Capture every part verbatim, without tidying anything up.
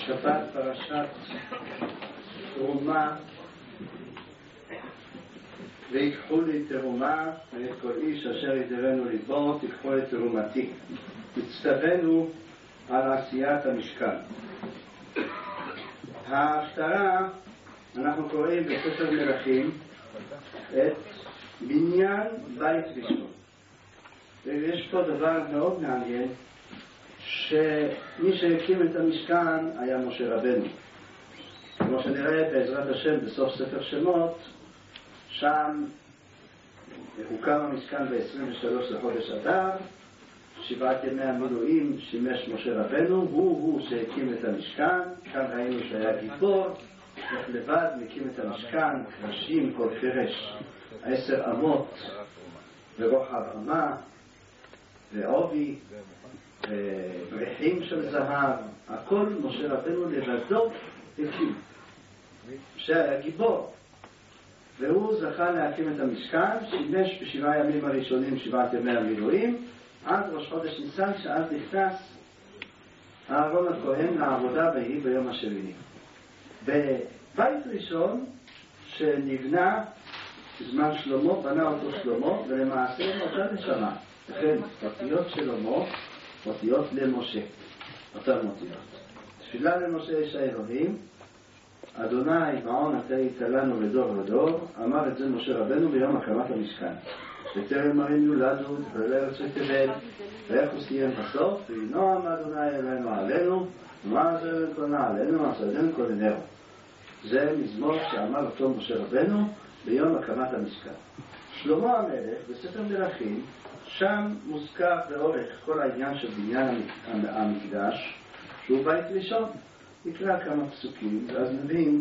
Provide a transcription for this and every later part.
שבת פרשת תרומה, ויקחו לי תרומה ואת כל איש אשר ידרנו ליבו תיקחו את תרומתי. הצטווינו על עשיית המשכן. ההפטרה, אנחנו קוראים בספר מלכים את בניין בית ראשון, ויש פה דבר מאוד מעניין, שמי שהקים את המשכן היה משה רבנו. כמו שנראה בעזרת השם בסוף ספר שמות, שם הוקם המשכן ב-עשרים ושלושה לחודש אדר, שבעת ימי המילואים שימש משה רבנו, הוא הוא שהקים את המשכן. כאן ראינו שהיה גיבור, איך לבד מקים את המשכן, קרשים, כל קרש עשר אמות ורוחב אמה ועובי ובריחים של זהב, הכל משה רבנו לבדו הקים, שהיה גיבור, והוא זכה להקים את המשכן. שימש בשבעה ימים הראשונים שבעת ימי המילואים עד ראש חודש ניסן, שאז נכנס אהרון הכהן לעבודה ויהי ביום השביעי. בבית ראשון שנבנה בזמן שלמה, בנה אותו שלמה, ולמעשה אותה נשמה, לכן אותיות שלמה אותיות למשה, אותן אותיות. תפילה למשה איש האלוהים, אדוני מעון אתה היית לנו לדור ודור, אמר את זה משה רבנו ביום הקמת המשכן. בטרם מרים יולדו ולארץ תבל, ואיך הוא סיים בסוף, וינועם אדוני אלינו עלינו, ומה זה לקונה עלינו, מה זה לקוננו. זה מזמור שאמר אותו משה רבנו ביום הקמת המשכן. שלמה המלך בספר מלכים, שם מוזכר באורך כל העניין של בניין המקדש, שהוא בית ראשון. נקרא כמה פסוקים ואז נבין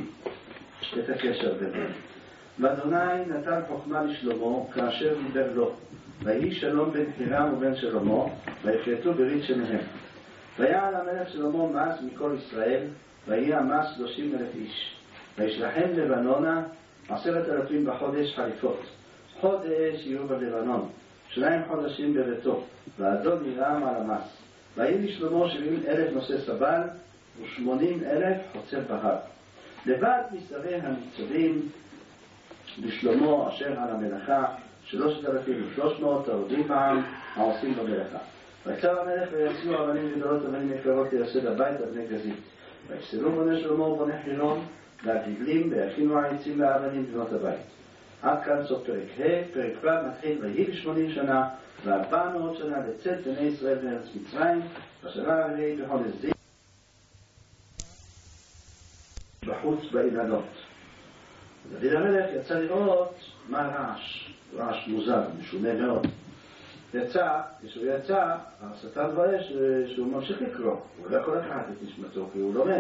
את הקשר ביניהם. ואדוני נתן חוכמה לשלמה כאשר דיבר לו, ויהי שלום בין חירם ובין שלמה, ויחייתו ברית שניהם. ויעל המלך שלמה מס מכל ישראל, ויהי המס שלושים אלף איש. וישלחם לבנונה עשרת אלפים בחודש חליפות, חודש יהיו בלבנון, שניים חודשים בביתו, ואדון ירם על המס. ויהי לשלמה שבעים אלף נושא סבל ושמונים אלף חוצב בהר. לבד משרי הניצבים בשלמה אשר על המלאכה שלושת אלפים ושלוש מאות עובדים בעם העושים במלאכה. ויצר המלך ויצאו אבנים גדולות אבנים יקרות לייסד הבית אבני גזית. ויפסלו בני שלמה ובני חילון והגיגלים ויכינו העצים לאבנים בנות הבית. עד כאן סוף פרק ה'. פרק ו' מתחיל ויהי בשמונים שנה וארבע מאות שנה לצאת בני ישראל מארץ מצרים, בשנה הרביעית בחודש זיו בחוץ באילנות. דוד המלך יצא לראות מה רעש, רעש מוזר, משונה מאוד. יצא, כשהוא יצא, השטן רואה שהוא ממשיך לקרוא, הוא לא יכול לקחת את נשמתו כי הוא לומד.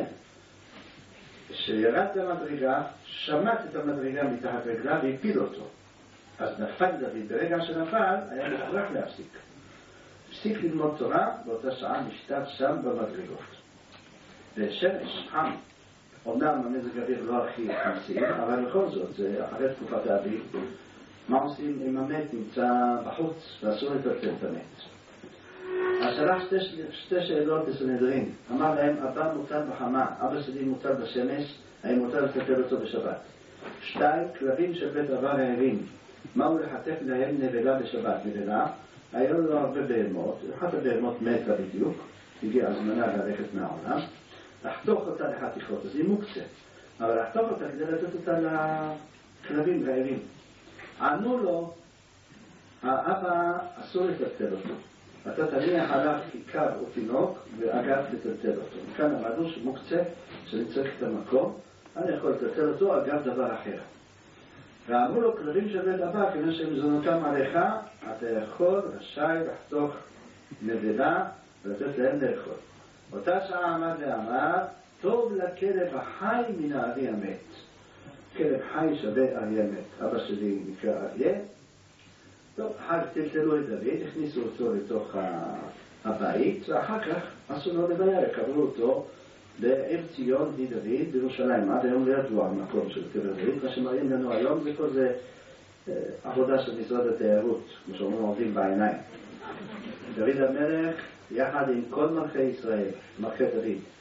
כשירד למדרגה, שמט את המדרגה מתחת רגלה והפיל אותו. אז נפל דוד, ברגע שנפל היה מוכרח להפסיק. הפסיק ללמוד תורה, באותה שעה משתת שם במדרגות. ושמש, חם. אומנם המזג האוויר לא הכי חמסי, אבל בכל זאת, זה אחרי תקופת האביב. מה עושים אם המת נמצא בחוץ ואסור לטלטל את המת? אז שלח שתי, שתי שאלות בסנהדרין. אמר להם, אבא מוטל בחמה, אבא שלי מוטל בשמש, האם מוטל לטלטל אותו בשבת? שתיים, כלבים של בית עבר הערים, מהו לחטף להם נבלה בשבת? נבלה, היו לו הרבה בהמות, אחת הבהמות מתה בדיוק, הגיע הזמנה ללכת מהעולם, לחתוך אותה לחתיכות, אז היא מוקצה, אבל לחתוך אותה כדי לתת אותה לכלבים רעבים. ענו לו, האבא אסור לטלטל אותו, אתה תניח עליו כיכר או תינוק ואגב לטלטל אותו. מכאן אמרנו שמוקצה, שאני צריך את המקום, אני יכול לטלטל אותו אגב דבר אחר. ואמרו לו, כלבים של בית אבא, כיוון שהם זונותם עליך, אתה יכול רשאי לחתוך נבלה ולתת להם לאכול. אותה שעה עמד ואמר, טוב לכלב החי מן הארי המת. כלב חי שווה ארי המת. אבא שלי נקרא אריה. טוב, אחר טלטלו את דוד, הכניסו אותו לתוך הבית, ואחר כך עשו לו לוויה, קברו אותו בעיר ציון די דוד בירושלים. עד היום לא ידוע המקום של קבר דוד, מה שמראים לנו היום זה כל זה עבודה של משרד התיירות, כמו שאומרים עובדים בעיניים. דוד המלך יחד עם כל מלכי ישראל, מלכי דוד,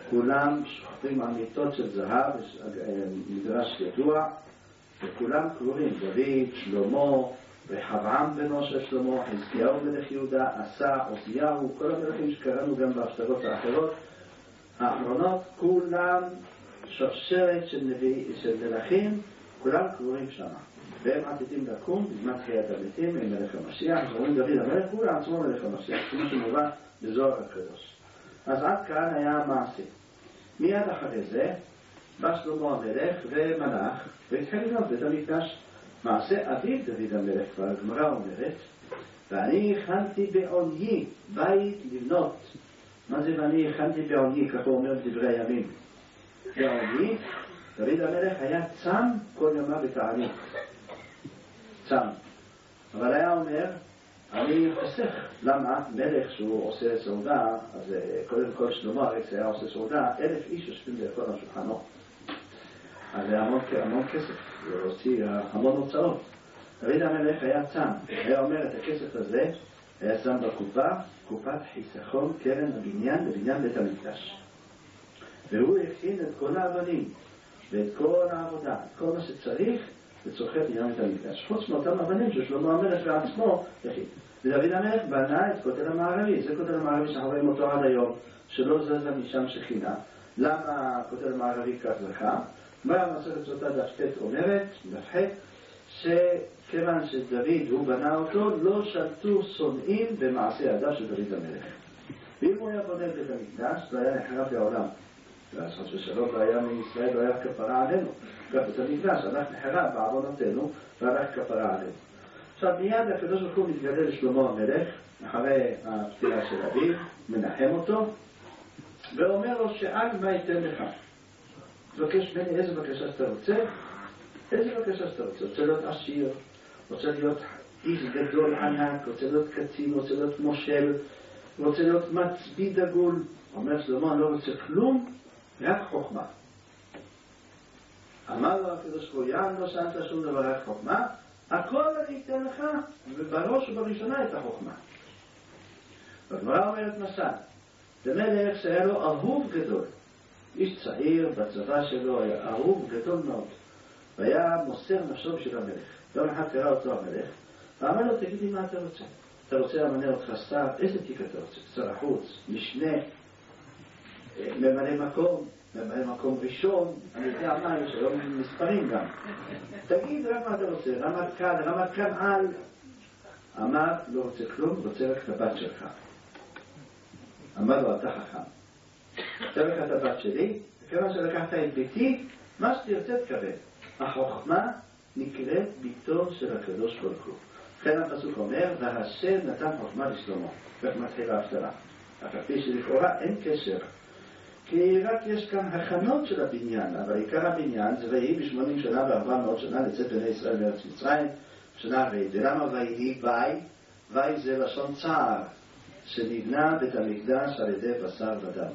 כולם שוכבים על מיטות של זהב, מדרש ידוע, וכולם קרובים, דוד, שלמה, רחבעם בנו של שלמה, חזקיהו מלך יהודה, עשה, עוזיהו, כל המלכים שקראנו גם בהפטרות האחרות האחרונות, כולם שרשרת של, נביא, של מלכים, כולם קרובים שם. והם עתידים לקום בזמן תחיית המתים עם מלך המשיח, אומרים דוד המלך, הוא לעצמו מלך המשיח, כמו שמובא בזוהר הקדוש. אז עד כאן היה המעשה. מיד אחרי זה בא שלמה המלך ומלך והתחיל לבנות בית המקדש. מעשה אביו דוד המלך, כבר הגמרא אומרת, ואני הכנתי בעוניי בית לבנות. מה זה ואני הכנתי בעוניי? ככה אומר דברי הימים. בעוניי דוד המלך היה צם כל ימה בתענית. צם. אבל היה אומר, אני חוסך. למה? מלך שהוא עושה סעודה, אז קודם כל שלמה הרי היה עושה סעודה, אלף איש יושבים לאכול על שולחנו. אז זה המון, המון כסף, זה הוציא המון הוצאות. דוד המלך היה צם, היה אומר את הכסף הזה, היה שם בקופה, קופת חיסכון קרן הבניין לבניין בית המקדש. והוא הכין את כל האבנים, ואת כל העבודה, את כל מה שצריך, לצורכי בניין בית המקדש. חוץ מאותם אבנים ששלמה המלך בעצמו הכין. ודוד המלך בנה את כותל המערבי, זה כותל המערבי שאנחנו רואים אותו עד היום, שלא זזה משם שכינה. למה כותל המערבי כך זכה? מה המסכת סוטה דף ט' אומרת, דף ח', שכיוון שדוד הוא בנה אותו, לא שלטו שונאים במעשה ידיו של דוד המלך. ואם הוא היה בונה את בית המקדש, זה היה נחרב לעולם. לעשות ששלום והיה מישראל והיה כפרה עלינו. גם בית המקדש הלך נחרב בעוונותינו והלך כפרה עלינו. עכשיו מיד הקדוש ברוך הוא מתגלה לשלמה המלך, אחרי הפטירה של אביו, מנחם אותו, ואומר לו שאל מה ייתן לך. תבקש ממני איזה בקשה שאתה רוצה, איזה בקשה שאתה רוצה. רוצה להיות עשיר, רוצה להיות איש גדול ענק, רוצה להיות קצין, רוצה להיות מושל, רוצה להיות מצביא דגול. אומר שלמה, אני לא רוצה כלום, רק חוכמה. אמר לו הקדוש ברוך הוא, יען לא שאלת שום דבר, רק חוכמה, הכל אני אתן לך, ובראש ובראשונה את החוכמה. והגמרא אומרת משל, זה מלך שהיה לו אהוב גדול, איש צעיר בצבא שלו, היה אהוב גדול מאוד, והיה מוסר נפשו בשביל המלך. יום אחד קרא אותו המלך, ואמר לו, תגידי מה אתה רוצה? אתה רוצה למנה אותך שר? איזה תיק אתה רוצה? שר החוץ, משנה, ממלא מקום, ממלא מקום ראשון, אני יודע מה, יש היום מספרים גם. תגיד רק מה אתה רוצה, רמטכ"ל, רמטכ"ל על. אמר, לא רוצה כלום, רוצה רק את הבת שלך. אמר לו, אתה חכם. רוצה רק את הבת שלי, וכיוון שלקחת את ביתי, מה שתרצה תקבל. החוכמה נקראת ביתו של הקדוש ברוך הוא. לכן הפסוק אומר, והשם נתן חוכמה לשלמה. כך מתחילה ההפטרה. אף על פי שלכאורה אין קשר. כי רק יש כאן הכנות של הבניין, אבל עיקר הבניין זה ויהי בשמונים שנה וארבע מאות שנה לצאת בני ישראל מארץ מצרים, שנה הרביעית. ולמה ויהי בי? בי זה לשון צער, שנבנה בית המקדש על ידי בשר ודם.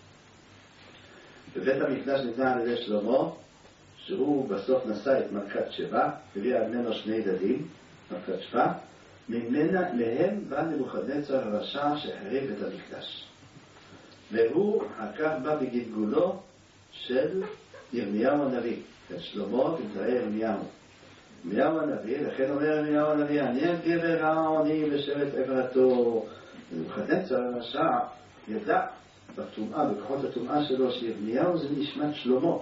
בבית המקדש נבנה על ידי שלמה, שהוא בסוף נשא את מלכת שבא, הביא על ממנו שני ילדים, מלכת שבא, ממנה מהם בא נבוכדנצר הרשע שהחריב את המקדש. והוא אחר בא בגלגולו של ירמיהו הנביא. שלמה תמצאי ירמיהו. ירמיהו הנביא, לכן אומר ירמיהו הנביא, אני הגבר העוני בשבט עברתו. נבוכדנצר הרשע ידע בטומאה, בכוחות הטומאה שלו, שירמיהו זה נשמת שלמה.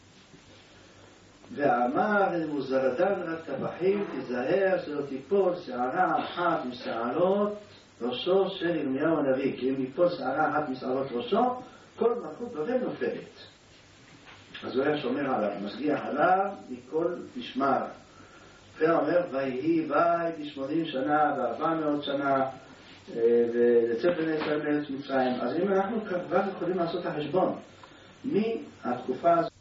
ואמר למוזרדן רק טבחים, תיזהר שלא תיפול שערה אחת משערות ראשו של ירמיהו הנביא, כי אם ניפול שערה אחת משערות ראשו, כל מלכות בבל נופלת. אז הוא היה שומר עליו, משגיח עליו מכל משמר. וכן אומר, ויהי בי בשמונים שנה וארבע מאות שנה, ולצאת בני ישראל מארץ מצרים. אז אם אנחנו כבר יכולים לעשות את החשבון, מהתקופה הזאת,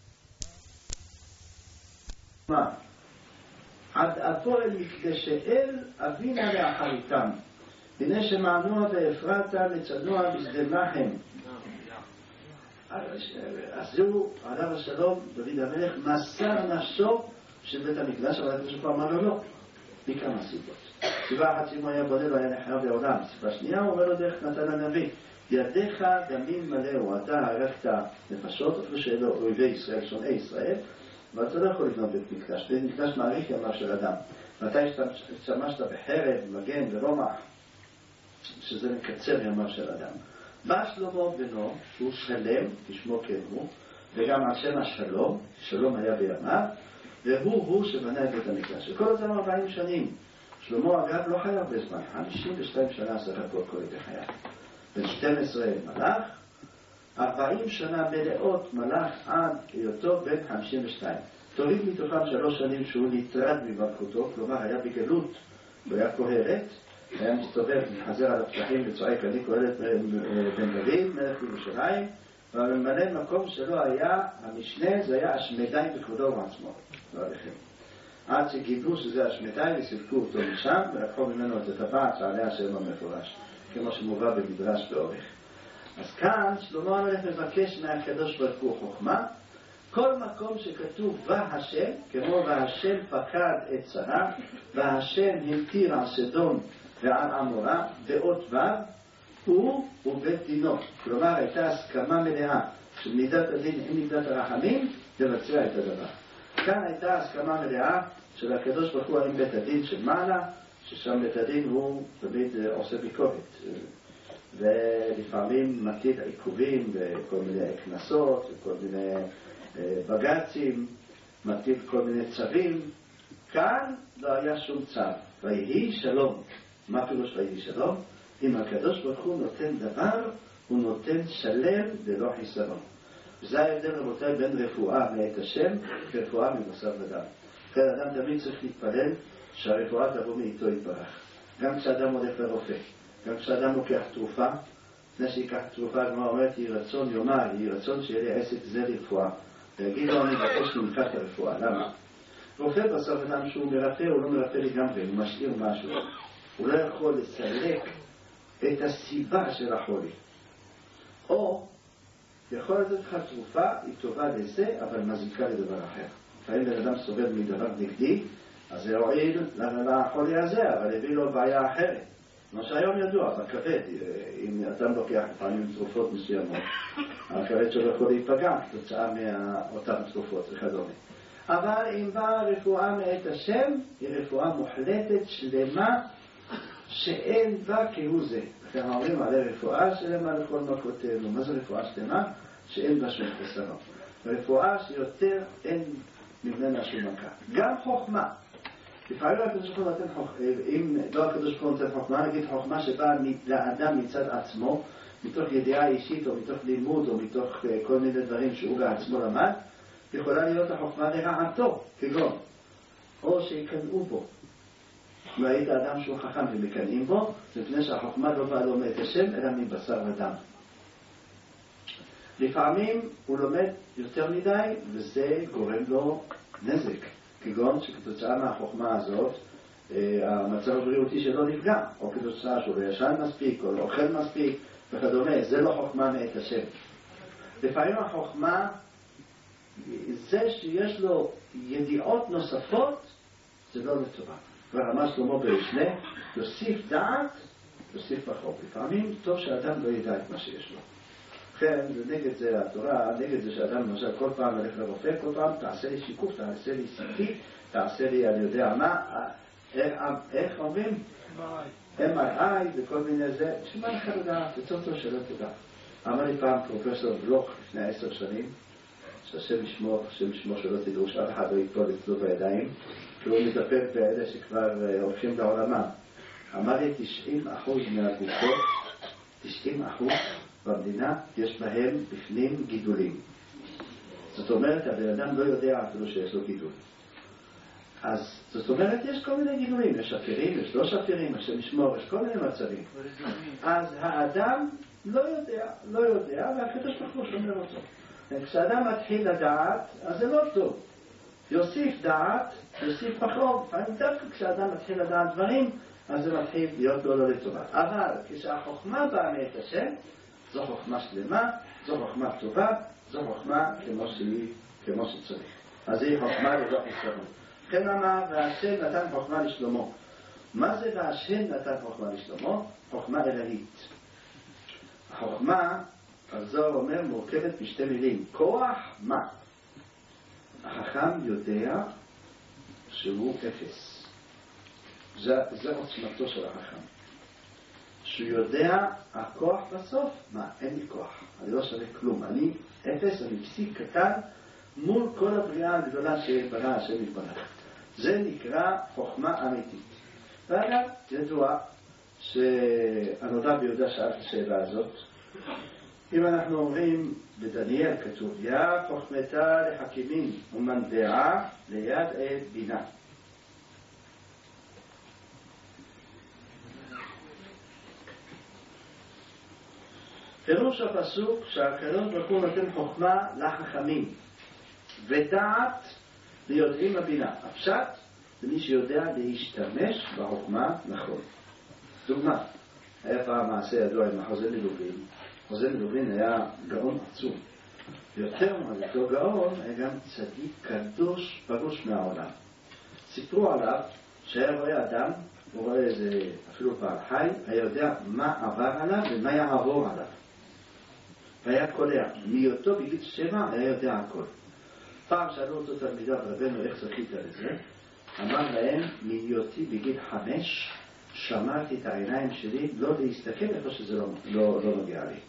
מה? עד עתו אל מקדשי אל אבינה לאחריתם. הנה שמענוע ואפרתה לצנוע בשדה לחם. אז זהו, עליו השלום, דוד המלך, מסר נפשו של בית המקדש, אבל הקדוש ברוך הוא אמר לו לא. מכמה סיבות. סיבה אחת, אם הוא היה בונה, לא היה נחרב לעולם. סיבה שנייה, הוא אומר לו דרך נתן הנביא. ידיך דמים מלאו, אתה הרגת נפשות, אפילו שאלו אויבי ישראל, שונאי ישראל, אבל אתה לא יכול לבנות בית מקדש. בית מקדש מעריך ימיו של אדם. מתי השתמשת בחרב, מגן ורומח, שזה מקצר ימיו של אדם. בא שלמה בנו, שהוא שלם, כשמו כן הוא, וגם על שם השלום, שלום היה בימיו, והוא הוא שבנה את בית המקדש. וכל זה ארבעים שנים. שלמה אגב לא חייב בזמן, חמישים ושתיים שנה סך הכל כל את החייו. בן שתים עשרה מלך, ארבעים שנה מלאות מלך עד היותו בן חמישים ושתיים. תוריד מתוכם שלוש שנים שהוא נטרד ממלכותו, כלומר היה בגלות, הוא היה כהרת, היה מסתובב, מחזר על הפתחים וצועק, אני כהרת בן דוד, מלך ירושלים, והממלא מקום שלו היה, המשנה, זה היה השמדי בכבודו ובעצמו, לא עליכם. עד שגידלו שזה השמדי וסילקו אותו משם, ולקחו ממנו את הטבעת שעליה שם המפורש, כמו שמובא במדרש באורך. אז כאן שלמה המלך מבקש מהקדוש ברוך הוא חוכמה, כל מקום שכתוב והשם, כמו והשם פקד את שרה, והשם המטיר על סדום ועל עמורה, באות ו' הוא ובית דינו. כלומר הייתה הסכמה מלאה של מידת הדין עם מידת הרחמים לבצע את הדבר. כאן הייתה הסכמה מלאה של הקדוש ברוך הוא עם בית הדין של מעלה, ששם בית הדין הוא תמיד עושה ביקורת. ולפעמים מטיל עיכובים וכל מיני כנסות וכל מיני בג"צים, מטיל כל מיני צווים. כאן לא היה שום צו. ויהי שלום. מה פירוש ויהי שלום? אם הקדוש ברוך הוא נותן דבר, הוא נותן שלם ולא חיסרון. וזה ההבדל רבותיי בין רפואה מאת השם כרפואה מבשר ודם. כן, אדם תמיד צריך להתפלל שהרפואה תבוא מאיתו יתברך. גם כשאדם הולך לרופא, גם כשאדם לוקח תרופה, לפני שיקח תרופה, כמו אומרת, יהי רצון יאמר, יהי רצון שיהיה לי עסק זה לרפואה. ויגיד לו, אני מבקש ממך את הרפואה. למה? רופא בסוף אדם שהוא מרפא, הוא לא מרפא לגמרי, הוא משאיר משהו. הוא לא יכול לסלק את הסיבה של החולי. או יכול לתת לך תרופה, היא טובה לזה, אבל מזיקה לדבר אחר. לפעמים בן אדם סובל מדבר נגדי, אז זה הועיל לחולי הזה, אבל הביא לו בעיה אחרת. כמו שהיום ידוע, בכבד, אם אדם לוקח לפעמים תרופות מסוימות, הכבד שלו יכול להיפגע תוצאה מאותן תרופות וכדומה. אבל אם באה רפואה מאת השם, היא רפואה מוחלטת, שלמה, שאין בה כהוא זה. אתם אומרים עלי רפואה שלמה לכל מכותינו. מה זה רפואה שלמה? שאין בה שום חסרון. רפואה שיותר אין ממנה שום מכה. גם חוכמה. לפעמים הקדוש ברוך הוא נותן חוכמה, אם לא הקדוש ברוך הוא נותן חוכמה, נגיד חוכמה שבאה לאדם מצד עצמו, מתוך ידיעה אישית או מתוך לימוד או מתוך כל מיני דברים שהוא בעצמו למד, יכולה להיות החוכמה לרעתו, כגון, או שיקנאו בו. אם היית אדם שהוא חכם ומקנאים בו, לפני שהחוכמה לא באה לו מאת השם, אלא מבשר ודם. לפעמים הוא לומד יותר מדי, וזה גורם לו נזק. כגון שכתוצאה מהחוכמה הזאת, המצב הבריאותי שלו נפגע, או כתוצאה שהוא לא ישן מספיק, או לא אוכל מספיק, וכדומה. זה לא חוכמה מאת השם. לפעמים החוכמה, זה שיש לו ידיעות נוספות, זה לא לטובה. כבר אמר שלמה במשנה, יוסיף דעת, יוסיף פחות. לפעמים טוב שאדם לא ידע את מה שיש לו. לכן, נגד זה התורה, נגד זה שאדם למשל כל פעם הולך לרופא, כל פעם תעשה לי שיקוף, תעשה לי סיטי, תעשה לי, אני יודע מה, איך אומרים? אם אר איי וכל מיני זה, שמה לך לדעת, זה טוב טוב שלא תדע. אמר לי פעם פרופסור בלוך לפני עשר שנים, שהשם ישמור, השם ישמור שלא תדעו, שאף אחד לא יפול אצלו בידיים, כי הוא מטפל באלה שכבר הולכים לעולמם. אמר לי תשעים אחוז מהגופות, תשעים אחוז במדינה יש בהם בפנים גידולים. זאת אומרת, הבן אדם לא יודע אפילו שיש לו גידול. אז זאת אומרת, יש כל מיני גידולים, יש שפירים, יש לא שפירים, יש משמור, יש כל מיני מצבים. אז האדם לא יודע, לא יודע, והקדוש ברוך הוא שומר אותו. כשאדם מתחיל לדעת, אז זה לא טוב. יוסיף דעת, יוסיף פחות. לפעמים דווקא כשאדם מתחיל לדעת דברים, אז זה מתחיל להיות לא לא לטובה. אבל כשהחוכמה באה מאת השם, זו חוכמה שלמה, זו חוכמה טובה, זו חוכמה כמו שהיא, כמו שצריך. אז היא חוכמה ללא חיסרון. כן אמר, והשם נתן חוכמה לשלמה. מה זה והשם נתן חוכמה לשלמה? חוכמה אלוהית. החוכמה, הזוהר אומר, מורכבת משתי מילים. כוח מה? החכם יודע שהוא אפס. זה, זה עוצמתו של החכם. שהוא יודע, הכוח בסוף, מה? אין לי כוח. אני לא שווה כלום. אני אפס, אני פסיק קטן, מול כל הבריאה הגדולה שברא השם יתברך. זה נקרא חוכמה אמיתית. ואגב, ידוע שהנודע ביהודה שאל את השאלה הזאת. אם אנחנו אומרים, בדניאל כתוב, יא חוכמתה לחכימים ומנדעה ליד עת בינה. פירוש הפסוק שהקדוש ברוך הוא נותן חוכמה לחכמים ודעת ליודעים הבינה. הפשט למי שיודע להשתמש בחוכמה נכון. דוגמה, היה פעם מעשה ידוע עם החוזה מלובין. חוזה מלובין היה גאון עצום. יותר מאותו גאון היה גם צדיק קדוש פרוש מהעולם. סיפרו עליו שהיה רואה אדם, הוא רואה איזה אפילו פעם חי, היה יודע מה עבר עליו ומה יעבור עליו. והיה קולע. מהיותו בגיל שבע היה יודע הכל. פעם שאלו אותו תלמידיו, רבנו, איך זכית לזה? אמר להם, מהיותי בגיל חמש, שמרתי את העיניים שלי לא להסתכל איפה שזה לא, לא, לא נוגע לי.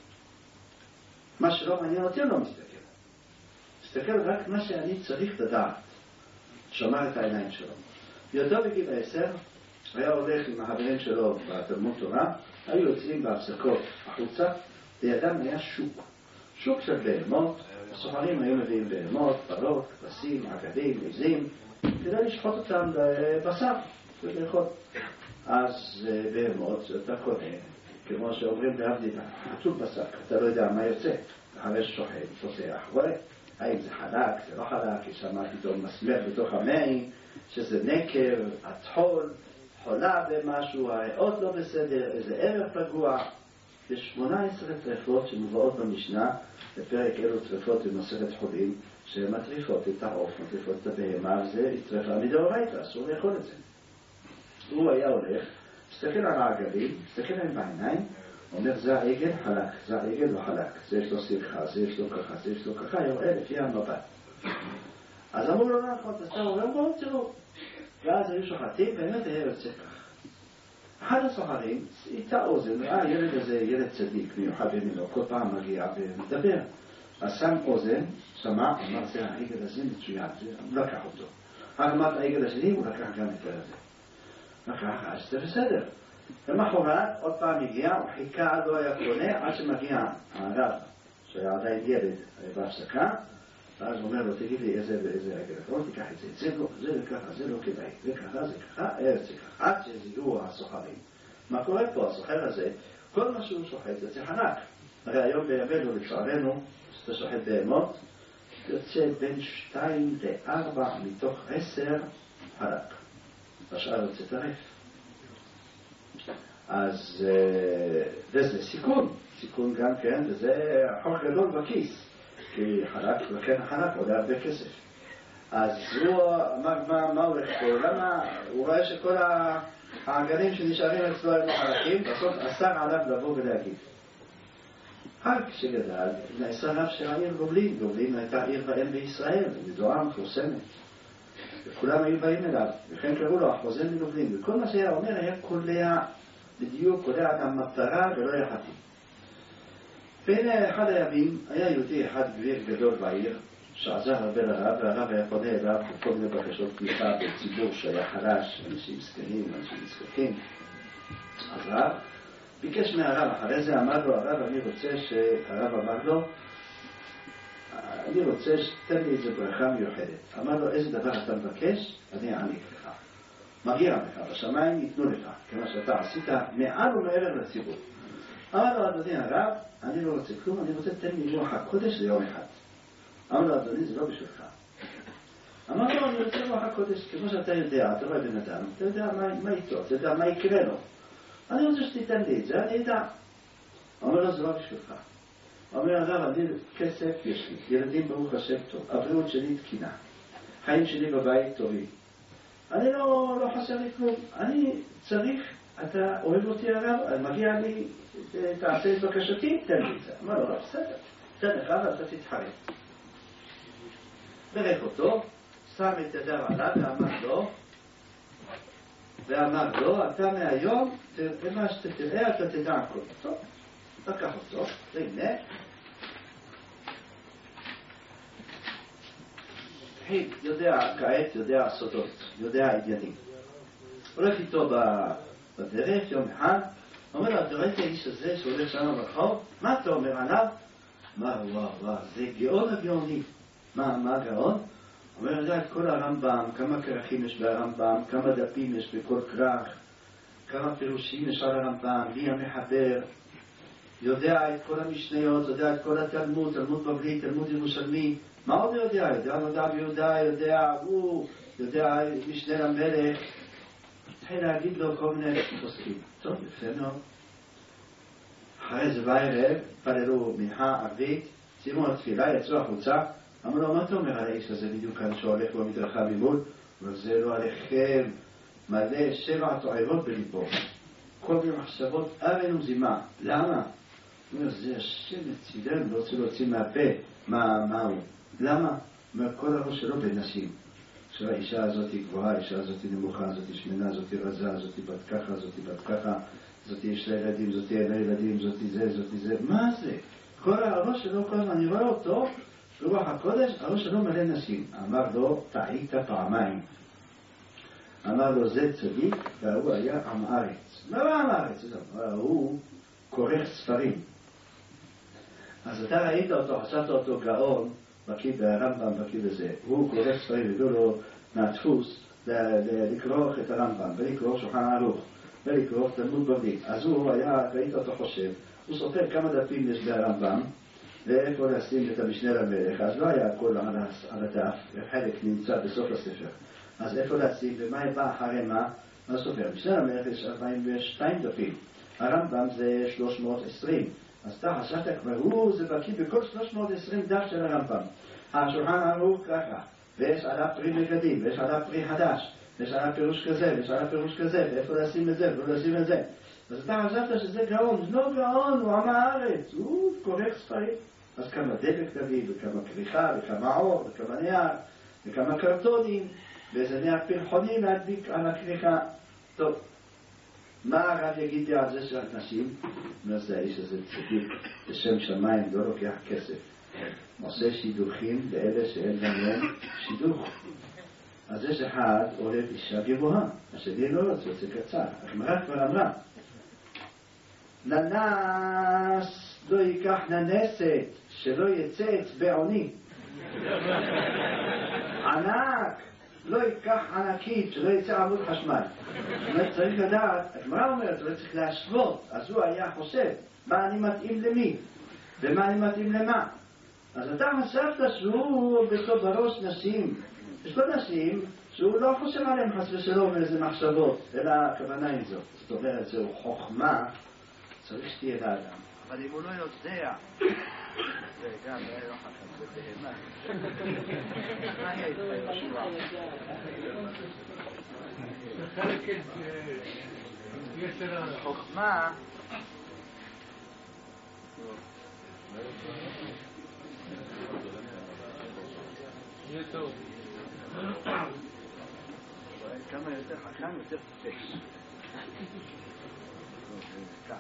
מה שלא מעניין אותי לא מסתכל. מסתכל רק מה שאני צריך לדעת. שמר את העיניים שלו. מהיותו בגיל עשר, היה הולך עם החברים שלו בתלמוד תורה, היו יוצאים בהפסקות החוצה, לידם היה שוק. שוק של בהמות, הסוחרים היו מביאים בהמות, פרות, כבשים, עגדים, עזים, כדי לשחוט אותם לבשר, ולאכול. אז בהמות, אתה קונה, כמו שאומרים בהבדילה, חצוף בשר, אתה לא יודע מה יוצא, אחרי שוחט, פוסח, רואה, האם זה חלק, זה לא חלק, יש שם פתאום מסמר בתוך המי, שזה נקר, התחול, חולה במשהו, הריאות לא בסדר, איזה ערך פגוע. יש שמונה עשרה טרפות שמובאות במשנה, בפרק אלו טרפות במסכת חולין, שהן מטריפות את העוף, מטריפות את הבהמה, וזה טרפה מדאורייתא, אסור לאכול את זה. הוא היה הולך, מסתכל על העגלים, מסתכל עליהם בעיניים, אומר, זה העגל חלק, זה העגל לא חלק, זה יש לו שמחה, זה יש לו ככה, זה יש לו ככה, יוראה לפי המבט. אז אמרו לו נכון, אז אתה אומר, בואו תראו. ואז היו שוחטים, באמת היה יוצא כך. אחד הסוחרים, איתה אוזן, ראה ילד הזה, ילד צדיק, מיוחד במינו, כל פעם מגיע ומדבר. אז שם אוזן, שמע, אמר, זה העגל הזה מצוין, הוא לקח אותו. אמר, העגל השני, הוא לקח גם את זה. לקח, אז זה בסדר. למחרת, עוד פעם הגיע, הוא חיכה, לא היה קונה, עד שמגיע הרב, שהיה עדיין ילד בהפסקה, ואז הוא אומר לו, תגיד לי איזה ואיזה עגל, לא תיקח את זה, זה לא, זה ככה, זה לא כדאי, זה ככה, זה ככה, זה ככה, עד שזיהו הסוחרים. מה קורה פה? הסוחר הזה, כל מה שהוא שוחט זה חנק. הרי היום בימינו, לצערנו, שאתה שוחט בהמות, יוצא בין שתיים לארבע מתוך עשר חלק. השאר יוצא טרף. אז, וזה סיכון, סיכון גם כן, וזה חור גדול בכיס. כי חלק, וכן החלק עולה הרבה כסף. אז הוא אמר מה, מה הולך פה, למה הוא רואה שכל העגלים שנשארים אצלו הם חלקים, בסוף אסר עליו לבוא ולהגיד. רק כשגדל, נעשה רב של העיר גובלין, גובלין הייתה עיר ואם בישראל, ידועה מפורסמת. וכולם היו באים אליו, וכן קראו לו החוזה מגובלין, וכל מה שהיה אומר היה קולע, בדיוק קולע את המטרה ולא יחתי. והנה אחד הימים, היה יהודי אחד גביר גדול בעיר, שעזר הרבה לרב, והרב היה פונה אליו בכל מיני בקשות תמיכה בציבור שהיה חלש, אנשים זקנים, אנשים נזקקים. אז הרב ביקש מהרב, אחרי זה אמר לו, הרב, אני רוצה שהרב אמר לו, אני רוצה שתן לי איזו ברכה מיוחדת. אמר לו, איזה דבר אתה מבקש? אני אעניק לך. מגיע לך, בשמיים ייתנו לך, כמו שאתה עשית מעל ומעבר לציבור. אמר לו, אדוני הרב, אני לא רוצה כלום, אני רוצה תן לי לוח הקודש ליום אחד. אמר לו, אדוני, זה לא בשבילך. אמר לו, אני רוצה לוח הקודש, כמו שאתה יודע, אתה רואה בן אדם, אתה יודע מה, מה איתו, אתה יודע מה יקרה לו. אני רוצה שתיתן לי את זה, אני יודע. אמר לו, זה לא בשבילך. אומר הרב, אני כסף יש לי, ילדים ברוך השם טוב, הבריאות שלי תקינה, חיים שלי בבית טובים. אני לא, לא חסר לי כלום, אני צריך, אתה אוהב אותי הרב, מגיע לי תעשה את בקשתי, תן לי את זה. אמר לו, בסדר, תן לך ואתה תתחרט. ברך אותו, שם את ידיו עליו ואמר לו, ואמר לו, אתה מהיום, מה שאתה תראה, אתה תדע הכל. טוב, לקח אותו, והנה, יודע כעת, יודע הסודות, יודע העניינים. הולך איתו בדרך, יום אחד, אומר לו, אתה ראית האיש הזה שהולך שם ברחוב? מה אתה אומר עליו? מה, וואו, וואו, זה גאון הגאוני. מה, מה הגאון? אומר, יודע את כל הרמב"ם, כמה כרכים יש ברמב"ם, כמה דפים יש בכל כרך, כמה פירושים יש על הרמב"ם, מי המחבר, יודע את כל המשניות, יודע את כל התלמוד, תלמוד בבלי, תלמוד ירושלמי. מה עוד יודע? יודע נודע ביהודה, יודע הוא, יודע משנה למלך. התחיל להגיד לו כל מיני פוסקים. טוב, יפה מאוד. אחרי זה בערב, פללו מנחה ערבית, סיימו התפילה, יצאו החוצה, אמרו לו, מה אתה אומר על האיש הזה בדיוק כאן שהולך במדרכה ממול? אבל זה לא עליכם, מלא שבע תועבות בליבו. כל מיני מחשבות אבן וזימה. למה? הוא אומר, זה השם מצילם, לא רוצה להוציא מהפה. מה, מה הוא? למה? אומר, כל הראש שלו בנשים. עכשיו האישה הזאת היא גבוהה, האישה הזאת היא נמוכה, הזאת היא שמנה, הזאת היא רזה, הזאת היא בת ככה, הזאת היא בת ככה, זאת יש לה ילדים, זאת אין לה ילדים, זאת היא זה, זאת היא זה. מה זה? כל הראש שלו, כל הזמן, אני רואה אותו, רוח הקודש, הראש שלו מלא נשים. אמר לו, טעית פעמיים. אמר לו, זה צדיק, והוא היה עם הארץ. מה לא עם הארץ? הוא כורך ספרים. אז אתה ראית אותו, חשבת אותו גאון, בקיא ברמב"ם, בקיא בזה. הוא כורך ספרים, הביאו לו מהדפוס לקרוא את הרמב"ם, ולקרוא שולחן ערוך, ולקרוא תלמוד בבלי. אז הוא היה, ראית אותו חושב, הוא סופר כמה דפים יש ברמב"ם, ואיפה לשים את המשנה למלך. אז לא היה הכל על הדף, חלק נמצא בסוף הספר. אז איפה לשים, ומה בא אחרי מה? מה סופר? משנה למלך יש ארבעים ושתיים דפים. הרמב"ם זה שלוש מאות ועשרים. אז אתה חשבת כבר, הוא זה בקיא בכל שלוש מאות ועשרים דף של הרמב"ם. השולחן ערוך ככה, ויש עליו פרי מגדים, ויש עליו פרי חדש, ויש עליו פירוש כזה, ויש עליו פירוש כזה, ואיפה לשים את זה, ואיפה לשים את זה. אז אתה חשבת שזה גאון, לא גאון, הוא עם הארץ, הוא כורך ספרים. אז כמה דבק תביא, וכמה כריכה, וכמה עור, וכמה נייר, וכמה קרטונים, ואיזה נייר פרחוני להדביק על הכריכה. טוב, מה הרב יגיד לי על זה של נשים? אומר, זה האיש הזה צדיק, בשם שמיים לא לוקח כסף. עושה שידוכים לאלה שאין להם שידוך. אז יש אחד אוהב אישה גבוהה, השני לא רוצה, זה קצר. הגמרא כבר אמרה, ננס לא ייקח ננסת, שלא יצא אצבעוני. ענק לא ייקח ענקית, שלא יצא עמוד חשמל. זאת אומרת, צריך לדעת, הגמרא אומרת, לא צריך להשוות. אז הוא היה חושב, מה אני מתאים למי, ומה אני מתאים למה. אז אתה חשבת שהוא בסוף בראש נשים. יש פה נשים שהוא לא חושב עליהם חס ושלום איזה מחשבות, אלא הכוונה עם זאת. זאת אומרת, זהו חוכמה, צריך שתהיה לאדם. אבל אם הוא לא יודע, זה גם לא חכם, זה בהמה. מה היה איתך יהושע? חוכמה יהיה טוב. כמה יותר חכם, יותר טיפש. כך.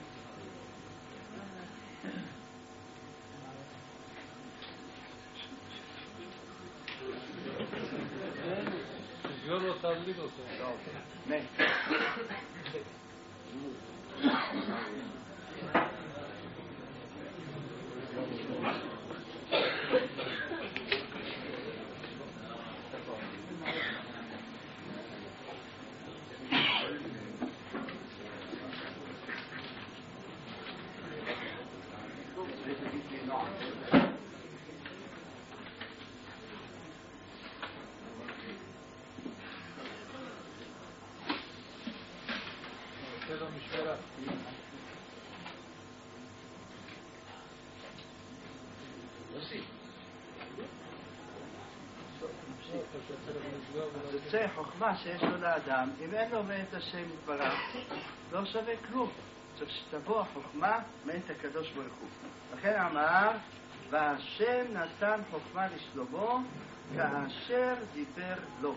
Yo lo sabía, lo sabía. זה חוכמה שיש לו לאדם, אם אין לו ואת השם יתברך, לא שווה כלום. צריך שתבוא החוכמה מאת הקדוש ברוך הוא. לכן אמר, והשם נתן חוכמה לשלמה כאשר דיבר לו.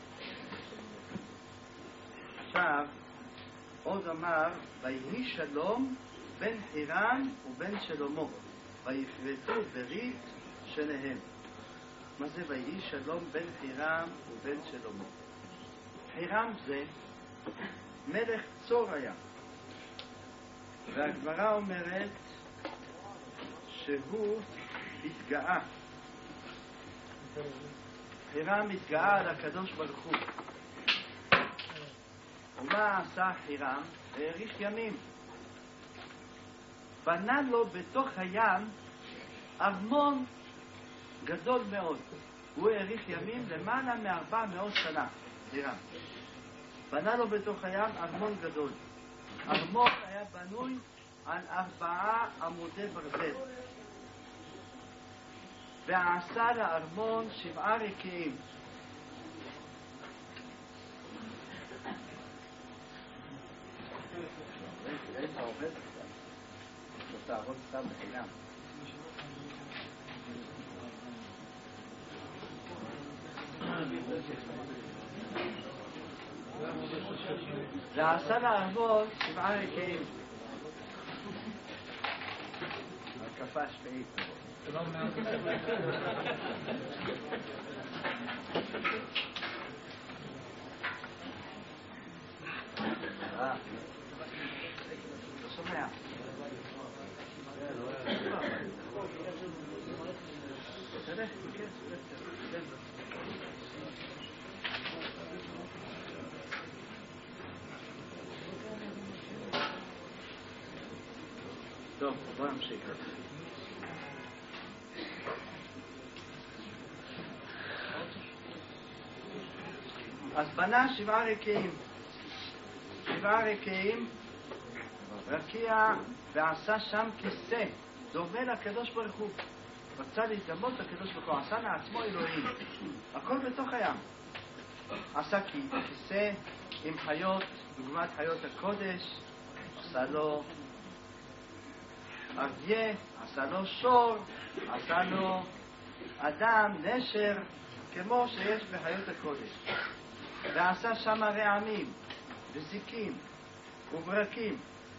עכשיו, עוד אמר, ויהי שלום בין חירם ובין שלמה, ויפרדו ברית שניהם. מה זה ויהי שלום בין חירם ובין שלמה? חירם זה מלך צור היה, והגמרא אומרת שהוא התגאה. חירם התגאה על הקדוש ברוך הוא. ומה עשה חירם? האריך ימים. בנה לו בתוך הים ארמון גדול מאוד. הוא האריך ימים למעלה מארבע מאות שנה. חירם בנה לו בתוך הים ארמון גדול. ארמון היה בנוי על ארבעה עמודי ברזל, ועשה לארמון שבעה רקיעים. איזה עובד לא תעבוד סתם בחינם. ועשה לארמון שבעה רקיעים. הקפה שביעית. אה, לא שומע. טוב, בוא נמשיך. אז בנה שבעה רקיעים. שבעה רקיעים, רקיע, ועשה שם כיסא דומה לקדוש ברוך הוא. רצה להתדמות לקדוש ברוך הוא, עשה לעצמו אלוהים. הכל בתוך הים. עשה כיסא עם חיות, דוגמת חיות הקודש. עשה לו אריה, עשה לו שור, עשה לו אדם, נשר, כמו שיש בחיות הקודש. ועשה שם רעמים וזיקים וברקים.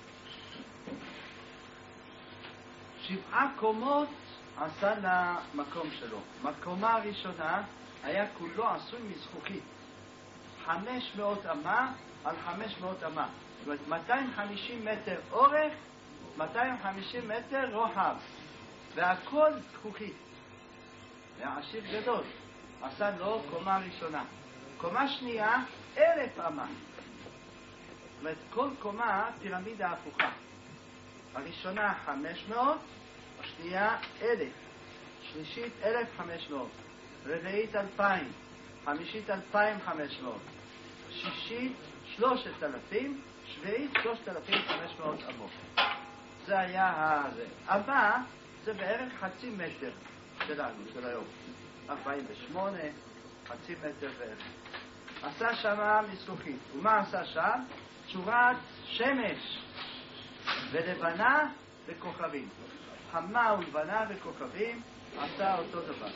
שבעה קומות עשה למקום שלו. מקומה הראשונה היה כולו עשוי מזכוכית, חמש מאות אמה על חמש מאות אמה, זאת אומרת מאתיים וחמישים מטר אורך, מאתיים וחמישים מטר רוחב, והכל זכוכית. היה עשיר גדול. עשה לו קומה ראשונה. קומה שנייה, אלף אמה. זאת אומרת, כל קומה פירמידה הפוכה. הראשונה חמש מאות, השנייה אלף, שלישית אלף וחמש מאות, רביעית אלפיים, חמישית אלפיים וחמש מאות, שישית שלושת אלפים, שביעית שלושת אלפים וחמש מאות אמות. זה היה הזה. אמה זה בערך חצי מטר שלנו, של היום. ארבעים ושמונה, חצי מטר בערך. עשה שם מזכוכית. ומה עשה שם? צורת שמש ולבנה וכוכבים. חמה ולבנה וכוכבים, עשה אותו דבר.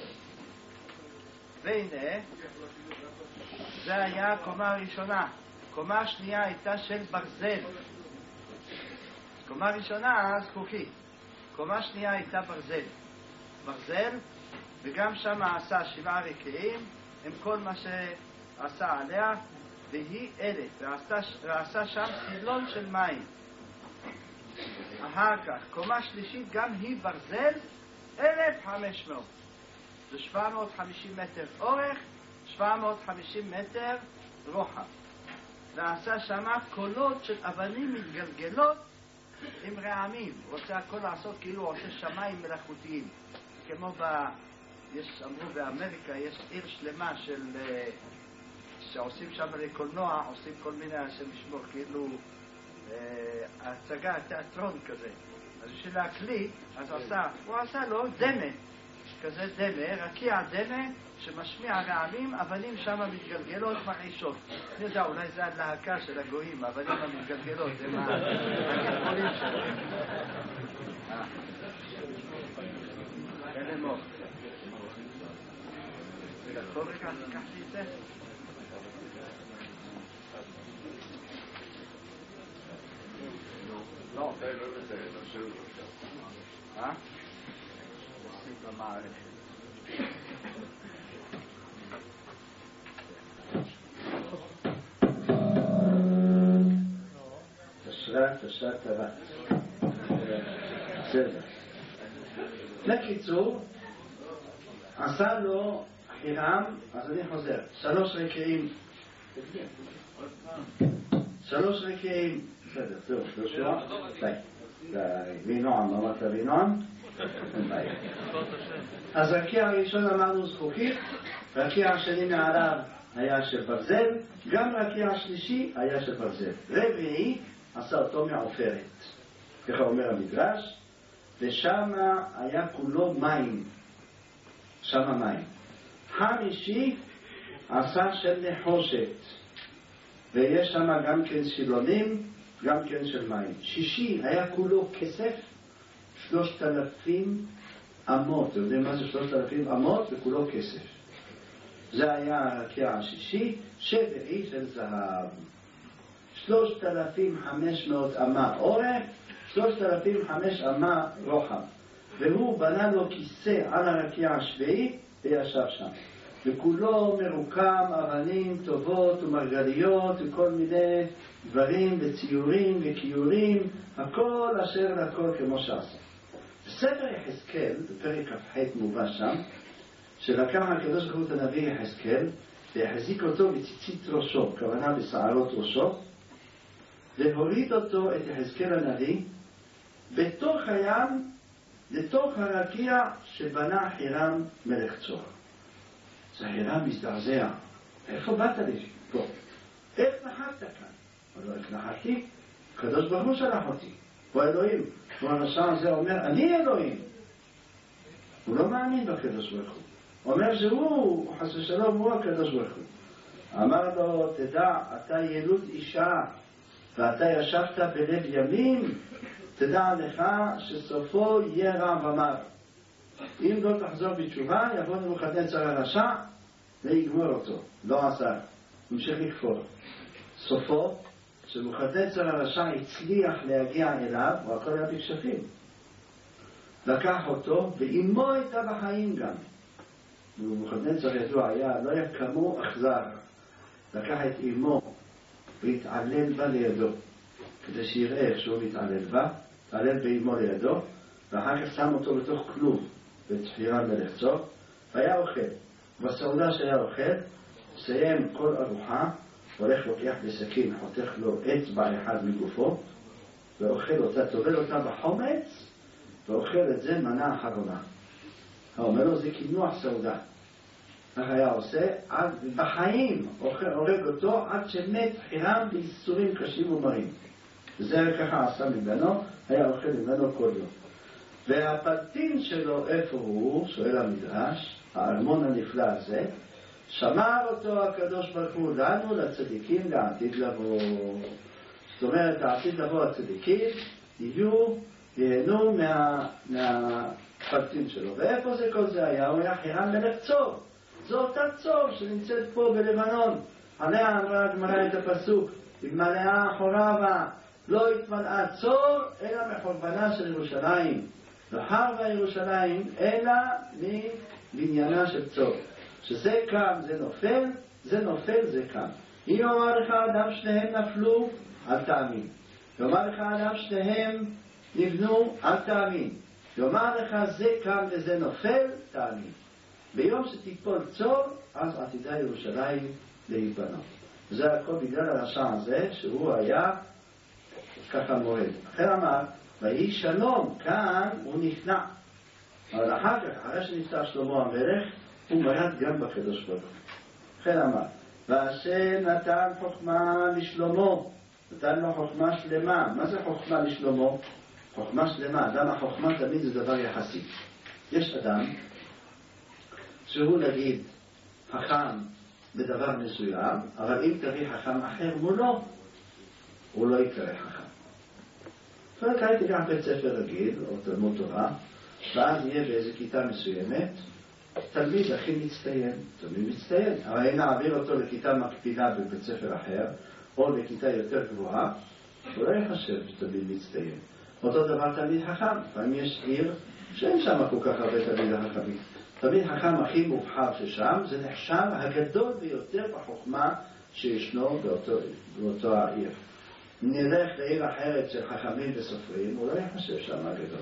והנה, זה היה קומה ראשונה. קומה שנייה הייתה של ברזל. קומה ראשונה זכוכית. קומה שנייה הייתה ברזל. ברזל, וגם שם עשה שבעה רקיעים עם כל מה שעשה עליה, והיא אלף, ועשה, ועשה שם סילון של מים. אחר כך, קומה שלישית גם היא ברזל, אלף וחמש מאות. זה שבע מאות וחמישים מטר אורך, שבע מאות וחמישים מטר רוחב. ועשה שם קולות של אבנים מתגלגלות עם רעמים. הוא רוצה הכל לעשות כאילו הוא עושה שמיים מלאכותיים. כמו ב... יש, אמרו באמריקה, יש עיר שלמה של... שעושים שם לקולנוע, עושים כל מיני השם משמור, כאילו אה, הצגה, תיאטרון כזה. אז בשביל להקליט, אז עשה, הוא עשה לו דמה. כזה דמה, רקיע דמה שמשמיע רעמים, אבנים שם מתגלגלות מחרישות. אני יודע, אולי זה הלהקה של הגויים, האבנים המתגלגלות, הם הגלגולים שלהם. אלה מוח. רגע, כל רגע, תיקח לי את זה. לא, זה לא בסדר, תשאירו לו שם. אה? נשים במערכת. תשרה, תשרה, תרה. בסדר. לקיצור, עשה לו חירם, אז אני חוזר. שלוש רקיעים. שלוש רקיעים. בסדר, זהו, שלושה. די. וינועם, אמרת וינועם? די. אז רקיע הראשון אמרנו זכוכית, רקיע השני מעליו היה של ברזל, גם רקיע השלישי היה של ברזל. רביעי עשה אותו מעופרת. ככה אומר המדרש, ושם היה כולו מים. שם מים. חמישי עשה של נחושת, ויש שם גם כן סילונים, גם כן של מים. שישי היה כולו כסף, שלושת אלפים אמות. אתם יודעים מה זה שלושת אלפים אמות? וכולו כסף. זה היה הרקיע השישי. שביעי של זהב. שלושת אלפים חמש מאות אמה אורך, שלושת אלפים חמש אמה רוחב. והוא בנה לו כיסא על הרקיע השביעי וישב שם. וכולו מרוקם אבנים טובות ומרגליות וכל מיני דברים וציורים וכיורים, הכל אשר לכל כמו שעשה. בספר יחזקאל, בפרק כ"ח מובא שם, שלקח הקדוש ברוך הוא את הנביא יחזקאל והחזיק אותו בציצית ראשו, כוונה בשערות ראשו, והוריד אותו את יחזקאל הנביא בתוך הים לתוך הרקיע שבנה חירם מלך צור. אז חירם מזדעזע. איפה באת לי? פה. איך נחת כאן? אבל לא, איך נחתי? הקדוש ברוך הוא שלח אותי. הוא אלוהים. הוא הנשא הזה אומר, אני אלוהים. הוא לא מאמין בקדוש ברוך הוא. הוא אומר שהוא, חס ושלום, הוא הקדוש ברוך הוא. אמר לו, תדע, אתה ילוד אישה, ואתה ישבת בלב ימים, תדע לך שסופו יהיה רע ומר. אם לא תחזור בתשובה, יבוא נבוכדנצר הרשע ויגמור אותו. לא עזר. המשיך לכפור. סופו, שנבוכדנצר הרשע הצליח להגיע אליו, הוא הכל היה בכשפים. לקח אותו, ואימו הייתה בחיים גם. נבוכדנצר ידוע היה, לא היה כמו אכזר. לקח את אימו והתעלל בה לידו. כדי שיראה איך שהוא מתעלל בה, התעלל באימו לידו, ואחר כך שם אותו בתוך כלוב, בתפירה מלך צור, והיה אוכל. בסעודה שהיה אוכל, סיים כל ארוחה, הולך לוקח בסכין, חותך לו אצבע אחד מגופו, ואוכל אותה, טובל אותה בחומץ, ואוכל את זה מנה אחרונה. הוא אומר לו, זה כינוח סעודה. כך היה עושה, עד, בחיים הורג אותו עד שמת חירם בייסורים קשים ומרים. וזה ככה עשה ממנו, היה אוכל ממנו כל יום. והפלטין שלו, איפה הוא? שואל המדרש, הארמון הנפלא הזה, שמר אותו הקדוש ברוך הוא לנו, לצדיקים, לעתיד לבוא. זאת אומרת, לעתיד לבוא הצדיקים, יהיו, ייהנו מה, מהפלטין שלו. ואיפה זה כל זה היה? הוא היה חירם מלך צור. זו אותה צור שנמצאת פה בלבנון. עליה אמרה הגמרא את הפסוק, התמלאה חורבה, לא התמלאה צור, אלא מחורבנה של ירושלים. וחרבה ירושלים, אלא מבניינה של צור. שזה קם, זה נופל, זה נופל, זה קם. אם יאמר לך אדם שניהם נפלו, אל תאמין. יאמר לך אדם שניהם נבנו, אל תאמין. יאמר לך זה קם וזה נופל, תאמין. ביום שתיפול צור, אז עתידה ירושלים להיבנות. זה הכל בגלל הרשע הזה, שהוא היה ככה מורד. אחר אמר, ויהי שלום, כאן הוא נכנע. אבל אחר כך, אחרי שנפטר שלמה המלך, הוא מרד גם בקדוש ברוך הוא. אחר אמר, והשם נתן חוכמה לשלמה, נתן לו חוכמה שלמה. מה זה חוכמה לשלמה? חוכמה שלמה. אדם החוכמה תמיד זה דבר יחסי. יש אדם אפשרו להגיד חכם בדבר מסוים, אבל אם תביא חכם אחר מולו, הוא לא יקרא חכם. זאת אומרת, הייתי גם בית ספר רגיל, או תלמוד תורה, ואז יהיה באיזו כיתה מסוימת, תלמיד הכי מצטיין, תלמיד מצטיין, אבל אם נעביר אותו לכיתה מקפידה בבית ספר אחר, או לכיתה יותר גבוהה, הוא לא יחשב תלמיד מצטיין. אותו דבר תלמיד חכם, פעמים יש עיר שאין שם כל כך הרבה תלמיד חכמים. תלמיד חכם הכי מובחר ששם, זה נחשב הגדול ביותר בחוכמה שישנו באותו, באותו העיר. אם נלך לעיר אחרת של חכמים וסופרים, הוא לא יחשב שם הגדול.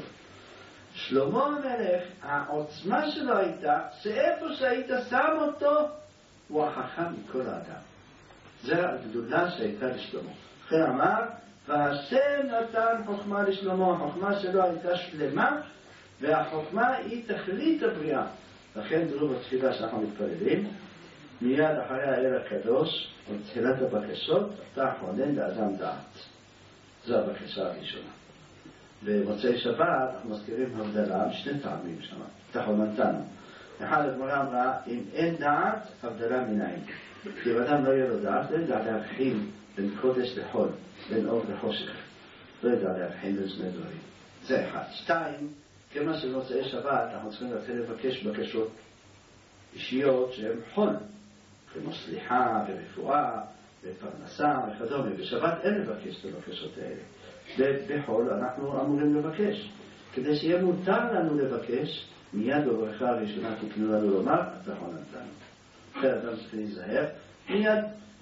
שלמה המלך, העוצמה שלו הייתה, שאיפה שהיית שם אותו, הוא החכם מכל האדם. זו הגדולה שהייתה לשלמה. אחרי אמר, והשם נתן חוכמה לשלמה, החוכמה שלו הייתה שלמה, והחוכמה היא תכלית הבריאה. לכן דרו בתחילה שאנחנו מתפללים, מיד אחרי האל הקדוש, בתחילת הבקשות, אתה חונן לאדם דעת. זו הבקשה הראשונה. במוצאי שבת אנחנו מזכירים הבדלה בשני טעמים שם, תחוננתנו. אחד הגמרא אמרה, אם אין דעת, הבדלה מנין. כי אם אדם לא יהיה לו דעת, לא ידע להבחין בין קודש לחול, בין אור לחושך. לא ידע להבחין בין שני דברים. זה אחד. שתיים, כמו שבמוצאי שבת אנחנו צריכים להתחיל לבקש בקשות אישיות שהן חול, כמו סליחה ורפואה ופרנסה וכדומה. בשבת אין לבקש את הבקשות האלה. בחול אנחנו אמורים לבקש. כדי שיהיה מותר לנו לבקש, מיד בברכה הראשונה תקנו לנו לומר, אתה חוננתנו. אחרי אדם צריך להיזהר, מיד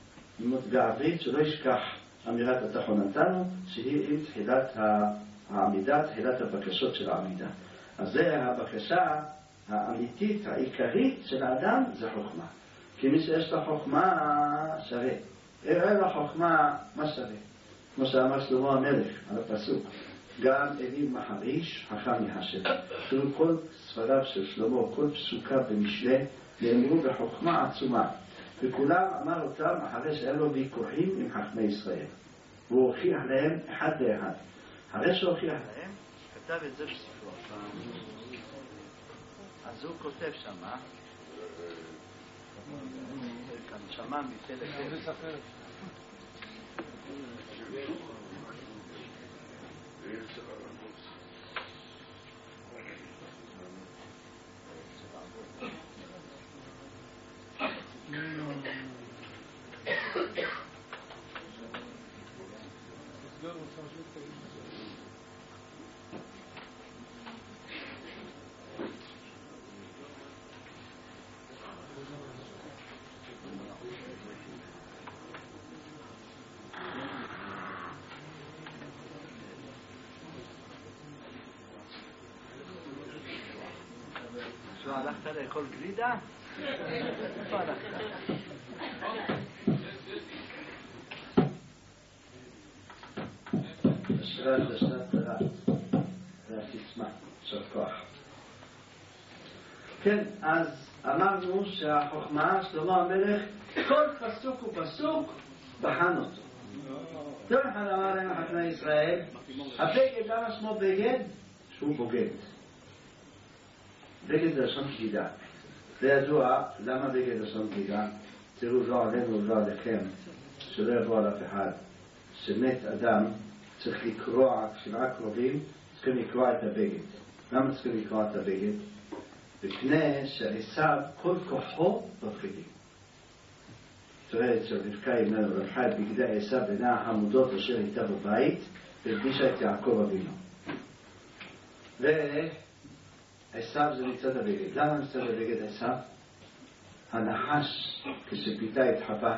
בעברית שלא ישכח אמירת אתה חוננתנו, שהיא עם תחילת העמידה, תחילת הבקשות של העמידה. אז זה הבקשה האמיתית, העיקרית של האדם, זה חוכמה. כי מי שיש לה חוכמה שווה. אין לה חוכמה, מה שווה? כמו שאמר שלמה המלך על הפסוק, גם אליו מחריש חכם יחשב. כאילו כל ספריו של שלמה, כל פסוקיו במשלי, נאמרו בחוכמה עצומה. וכולם אמר אותם אחרי שאין לו ויכוחים עם חכמי ישראל. והוא הוכיח להם אחד לאחד. אחרי שהוכיח להם, כתב את זה בספרו. אז הוא כותב שמה, כאן שמה מפה לפה. לא הלכת לאכול גלידה? איפה הלכת? אשרת אשרת תרת, זה הסיסמה, של כוח. כן, אז אמרנו שהחוכמה, שלמה המלך, כל פסוק ופסוק בחן אותו. כל אחד אמר להם חכמי ישראל, הבגד, למה שמו בגד? שהוא בוגד. בגד זה לשון בגידה. זה ידוע למה בגד לשון בגידה. תראו, לא עלינו ולא עליכם, שלא יבוא על אף אחד. שמת אדם צריך לקרוע שבעה קרובים, צריכים לקרוע את הבגד. למה צריכים לקרוע את הבגד? בפני שעשיו כל כוחו בבגדים. תראה אצל רבקה אימנו רבחה את בגדי עשיו בני החמודות אשר הייתה בבית, והלבישה את יעקב אבינו. ו... עשיו זה מצד הבגד. למה מצד הבגד עשיו? הנחש כשפיתה את חווה.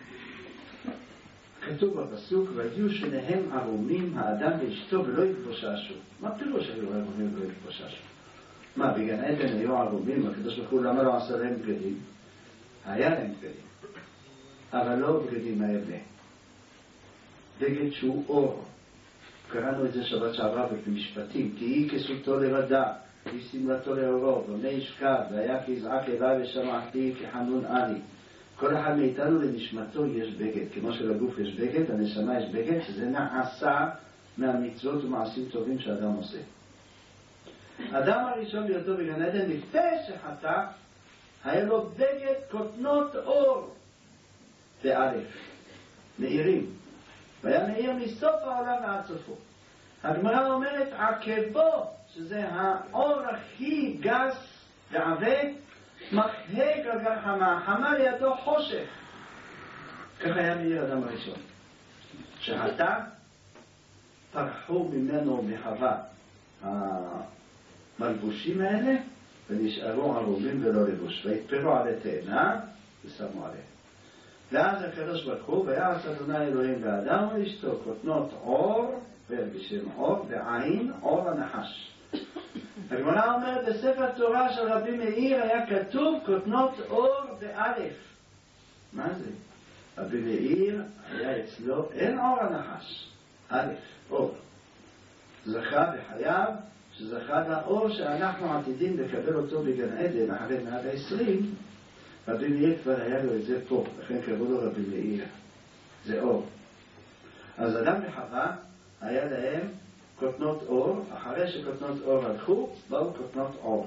כתוב בפסוק, והיו שניהם ערומים האדם ואשתו ולא יתפוששו. מה פירוש היו ערומים ולא יתפוששו? מה, בגן עדן היו ערומים? הקדוש ברוך הוא למה לא עשה להם בגדים? היה להם בגדים. אבל לא בגדים האלה. בגד שהוא אור. קראנו את זה שבת שעברה במשפטים. כי היא כסותו לבדה. היא סמלתו לאורו, במה ישכב, והיה כזעק אליי ושמעתי כחנון אני. כל אחד מאיתנו לנשמתו יש בגד. כמו שלגוף יש בגד, הנשמה יש בגד, שזה נעשה מהמצוות ומעשים טובים שאדם עושה. אדם הראשון בהיותו בגן עדן, לפני שחטא, היה לו בגד כותנות אור באלף, מאירים, והיה מאיר מסוף העולם ועד סופו. הגמרא אומרת עקבו, שזה האור הכי גס ועבה, מחהה גלגל חמה, חמה לידו חושך. כך היה מאיר אדם הראשון. שעתה פרחו ממנו מחווה המלבושים האלה, ונשארו ערומים ולא לבוש, והתפרו עלי תאנה ושמו עליהם. ואז הקדוש ברוך הוא, ויעש אדוני אלוהים לאדם ולאשתו כותנות אור, בשם אור, ועין אור הנחש. הגמרא אומרת בספר תורה של רבי מאיר היה כתוב כותנות אור באלף. מה זה? רבי מאיר היה אצלו אין אור הנחש, אלף, אור. זכה בחייו, שזכה לאור שאנחנו עתידים לקבל אותו בגן עדן אחרי מאה ועשרים. רבי מאיר כבר היה לו את זה פה, לכן קראו לו רבי מאיר. זה אור. אז אדם וחווה היה להם כותנות אור, אחרי שכותנות אור הלכו, באו כותנות אור.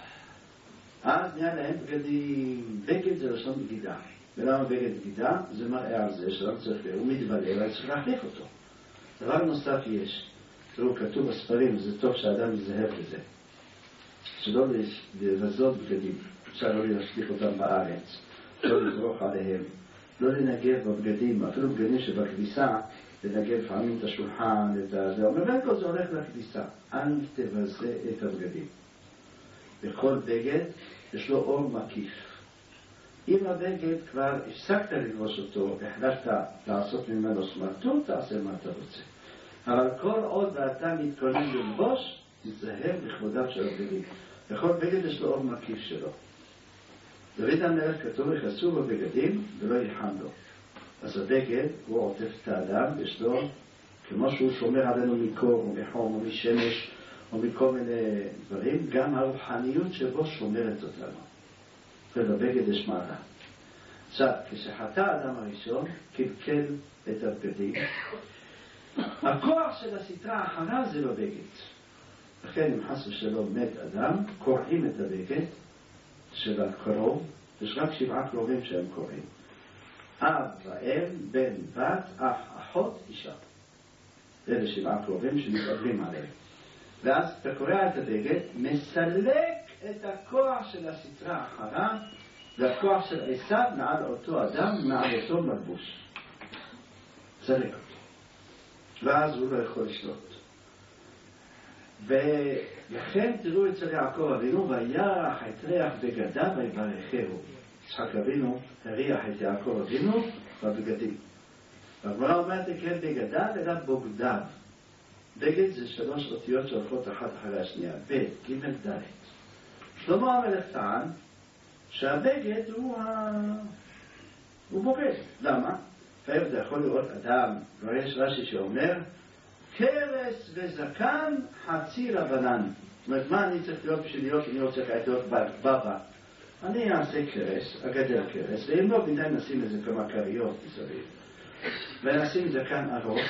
אז נהיה להם בגדים, בגד זה לשון בגידה. ולמה בגד בגידה? זה מראה על זה שלא צריך, הוא מתבלע, אבל צריך להחליף אותו. דבר נוסף יש, תראו, כתוב בספרים, זה טוב שאדם יזהר בזה. שלא לבזות בגדים, אפשר לא להשליך אותם בארץ, לא לזרוך עליהם, לא לנגב בבגדים, אפילו בגדים שבכביסה, לנגב פעמים את השולחן, את הזה, אבל בין כל זה הולך לכביסה, אל תבזה את הבגדים. בכל בגד יש לו אור מקיף. אם הבגד כבר הפסקת ללבוש אותו, החלטת לעשות ממנו סמרטוט, תעשה מה אתה רוצה. אבל כל עוד אתה מתכונן ללבוש, תזהר לכבודיו של הבגדים. בכל בגד יש לו אור מקיף שלו. דוד המלך כתוב, יכנסו בבגדים ולא ילחם לו. אז הבגד הוא עוטף את האדם, יש לו, כמו שהוא שומר עלינו מקור או מחום או משמש או מכל מיני דברים, גם הרוחניות שבו שומרת אותנו. ובבגד יש מעלה. עכשיו, כשחטא האדם הראשון, קלקל את הבגדים, הכוח של הסתרה אחריו זה בבגד. לכן אם חס ושלום מת אדם, קורעים את הבגד של הקרוב, יש רק שבעה קרובים שהם קוראים. אב ואם, בן, בת, אח, אחות, אישה. אלה שבעה קרובים שמתעברים עליהם. ואז אתה קורע את הבגד, מסלק את הכוח של הסתרה אחריו, והכוח של עשיו מעל אותו אדם, מעל אותו מלבוש. סלק אותו. ואז הוא לא יכול לשלוט. ולכן תראו אצל יעקב אבינו, וירח את ריח בגדיו ויברכהו. יצחק אבינו הריח את יעקב אבינו בבגדים. והגמרא אומרת כן בגדיו אלא בוגדיו. בגד זה שלוש אותיות שהולכות אחת אחרי השנייה. ב' ג' ד'. שלמה המלך טען שהבגד הוא, ה... הוא בוגד. למה? פעם אתה יכול לראות אדם, ויש רש"י שאומר, כרס וזקן חצי רבנן. זאת אומרת, מה אני צריך להיות בשביל להיות, אני רוצה להיות בבא. אני אעשה כרס, אגדל כרס, ואם לא, בינתיים נשים איזה כמה קריות מסביב. ונשים זקן ארוך,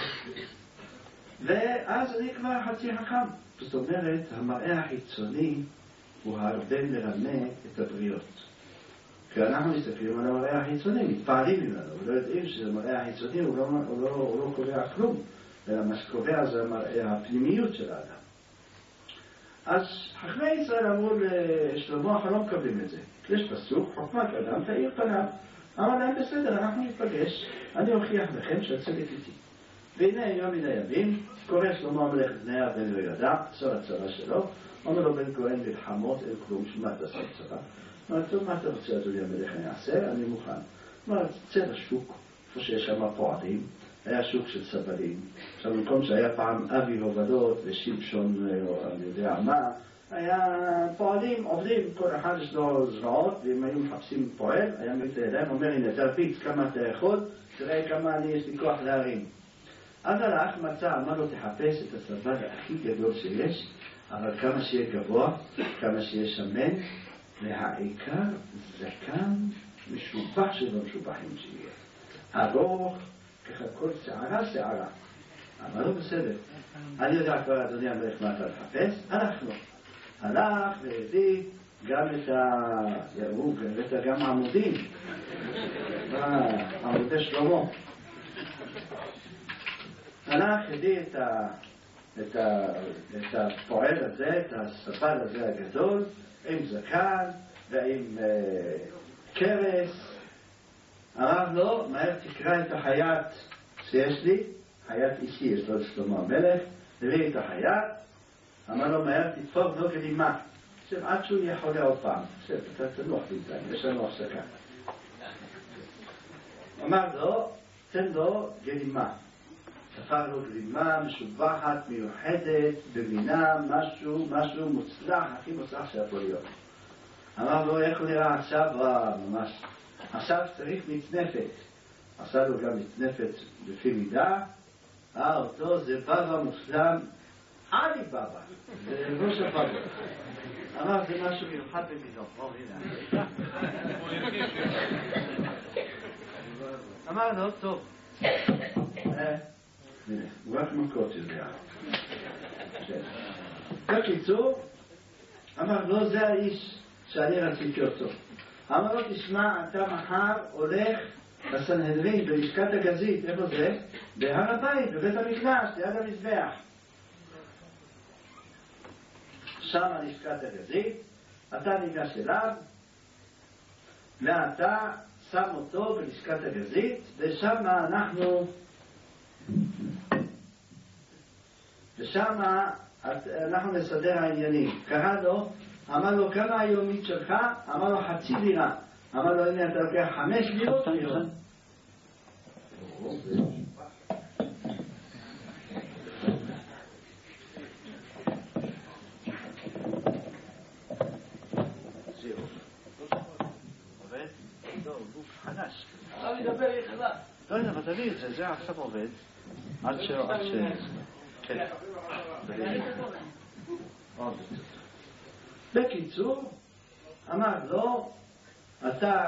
ואז אני כבר חצי חכם. זאת אומרת, המראה החיצוני הוא הרבה מרמה את הבריות. כי אנחנו מסתכלים על המראה החיצוני, מתפעלים ממנו, ולא יודעים שהמראה החיצוני הוא לא, הוא לא, הוא לא קובע כלום, אלא מה שקובע זה המראה הפנימיות של האדם. אז חכמי ישראל אמרו לשלמה, אנחנו לא מקבלים את זה. יש פסוק, חוכמת אדם תאיר פניו. אמר להם בסדר, אנחנו נתפגש, אני אוכיח לכם שהצדק איתי. והנה יום מן הימים, קורא שלמה המלך בני בן וילדה, צור הצבא שלו, אומר לו בן כהן מלחמות אל כלום, שמה תעשה צבא? אמר, טוב, מה אתה רוצה אדוני המלך אני אעשה? אני מוכן. אמר, צא לשוק, איפה שיש שם פועלים, היה שוק של סבלים. עכשיו, במקום שהיה פעם אבי הובלות ושמשון, אני יודע מה, היה פועלים, עובדים, כל אחד יש לו זרועות, ואם היו מחפשים פועל, היה מביא לידיים, אומר, הנה, תרביץ כמה אתה יכול, תראה כמה אני יש לי כוח להרים. אז הלך, מצא, אמר לו, תחפש את הסבל הכי גדול שיש, אבל כמה שיהיה גבוה, כמה שיהיה שמן, והעיקר זקן משובח שלא משובחים שיהיה. ארוך, ככה כל שערה, שערה. אמר לו, בסדר. אני יודע כבר, אדוני המלך, מה אתה לחפש? הלך לו. הלך והביא גם את ה... הוא הבאת גם עמודים. עמודי שלמה. הלך, הביא את ה... את, ה... את הפועל הזה, את הספל הזה הגדול, עם זקן ועם uh, קרס. אמר לו, מהר תקרא את החייט שיש לי, חייט אישי, יש לו שלמה המלך, הביא את החייט, אמר לו, מהר תתפור לו גלימה, עכשיו עד שהוא יהיה חולה עוד פעם, עכשיו אתה תנוח בינתיים, יש לנו הפסקה. אמר לו, תן לו גלימה. תפר לו גלימה משובחת, מיוחדת, במינה, משהו, משהו מוצלח, הכי מוצלח שיכול להיות. אמר לו, איך הוא נראה עכשיו? ממש. עכשיו צריך מצנפת. עשה לו גם מצנפת לפי מידה. אה, אותו זה בבא מוסלם, עלי בבא. זה ראש הבבא. אמר, זה משהו מיוחד במינו. או, הנה. אמר לו, טוב. הנה, הוא רק מכות יודע. בקיצור, אמר לו, זה האיש שאני רציתי אותו. אמר לו, תשמע, אתה מחר הולך בסנהדרין, בלשכת הגזית. איפה זה? בהר הבית, בבית המקדש, ליד המזבח. שם לשכת הגזית, אתה ניגש אליו, ואתה שם אותו בלשכת הגזית, ושם אנחנו... ושם אנחנו נסדר העניינים. קרא לו, אמר לו, כמה היומית שלך? אמר לו, חצי לירה. אמר לו, הנה אתה לוקח חמש לירות לירות. זהו. עובד? לא, גוף חדש. עכשיו נדבר יחדה. לא יודע, אבל תביא את זה, זה עכשיו עובד. עד ש... עד ש... כן. בקיצור, אמר לו, אתה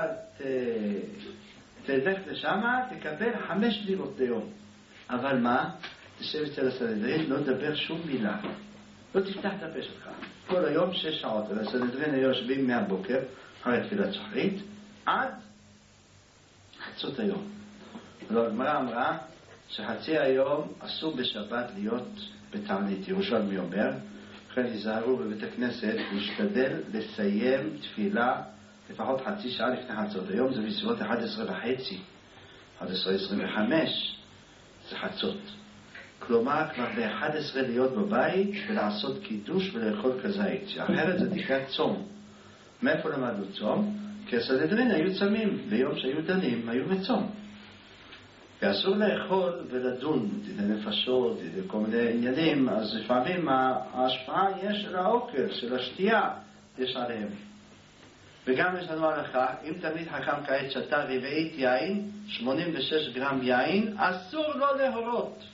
תלך לשם, תקבל חמש לירות ליום. אבל מה? תשב אצל הסנהדרין, לא תדבר שום מילה. לא תפתח את הפה שלך. כל היום שש שעות. הסנהדרין היו יושבים מהבוקר, אחרי תפילת שחרית, עד חצות היום. הגמרא אמרה שחצי היום אסור בשבת להיות בתענית. ירושלמי אומר, לכן היזהרו בבית הכנסת להשתדל לסיים תפילה לפחות חצי שעה לפני חצות. היום זה בסביבות אחת עשרה וחצי, אחת עשרה עשרים וחמש, זה חצות. כלומר, כבר ב-אחת עשרה להיות בבית ולעשות קידוש ולאכול כזית. אחרת זה תקרא צום. מאיפה למדנו צום? כי הסנהדרין היו צמים, ביום שהיו דנים היו בצום. ואסור לאכול ולדון דיני נפשות, דיני כל מיני עניינים, אז לפעמים ההשפעה יש של האוכל, של השתייה, יש עליהם. וגם יש לנו הלכה, אם תלמיד חכם כעת שתה רבעית יין, שמונים ושש גרם יין, אסור לא להורות.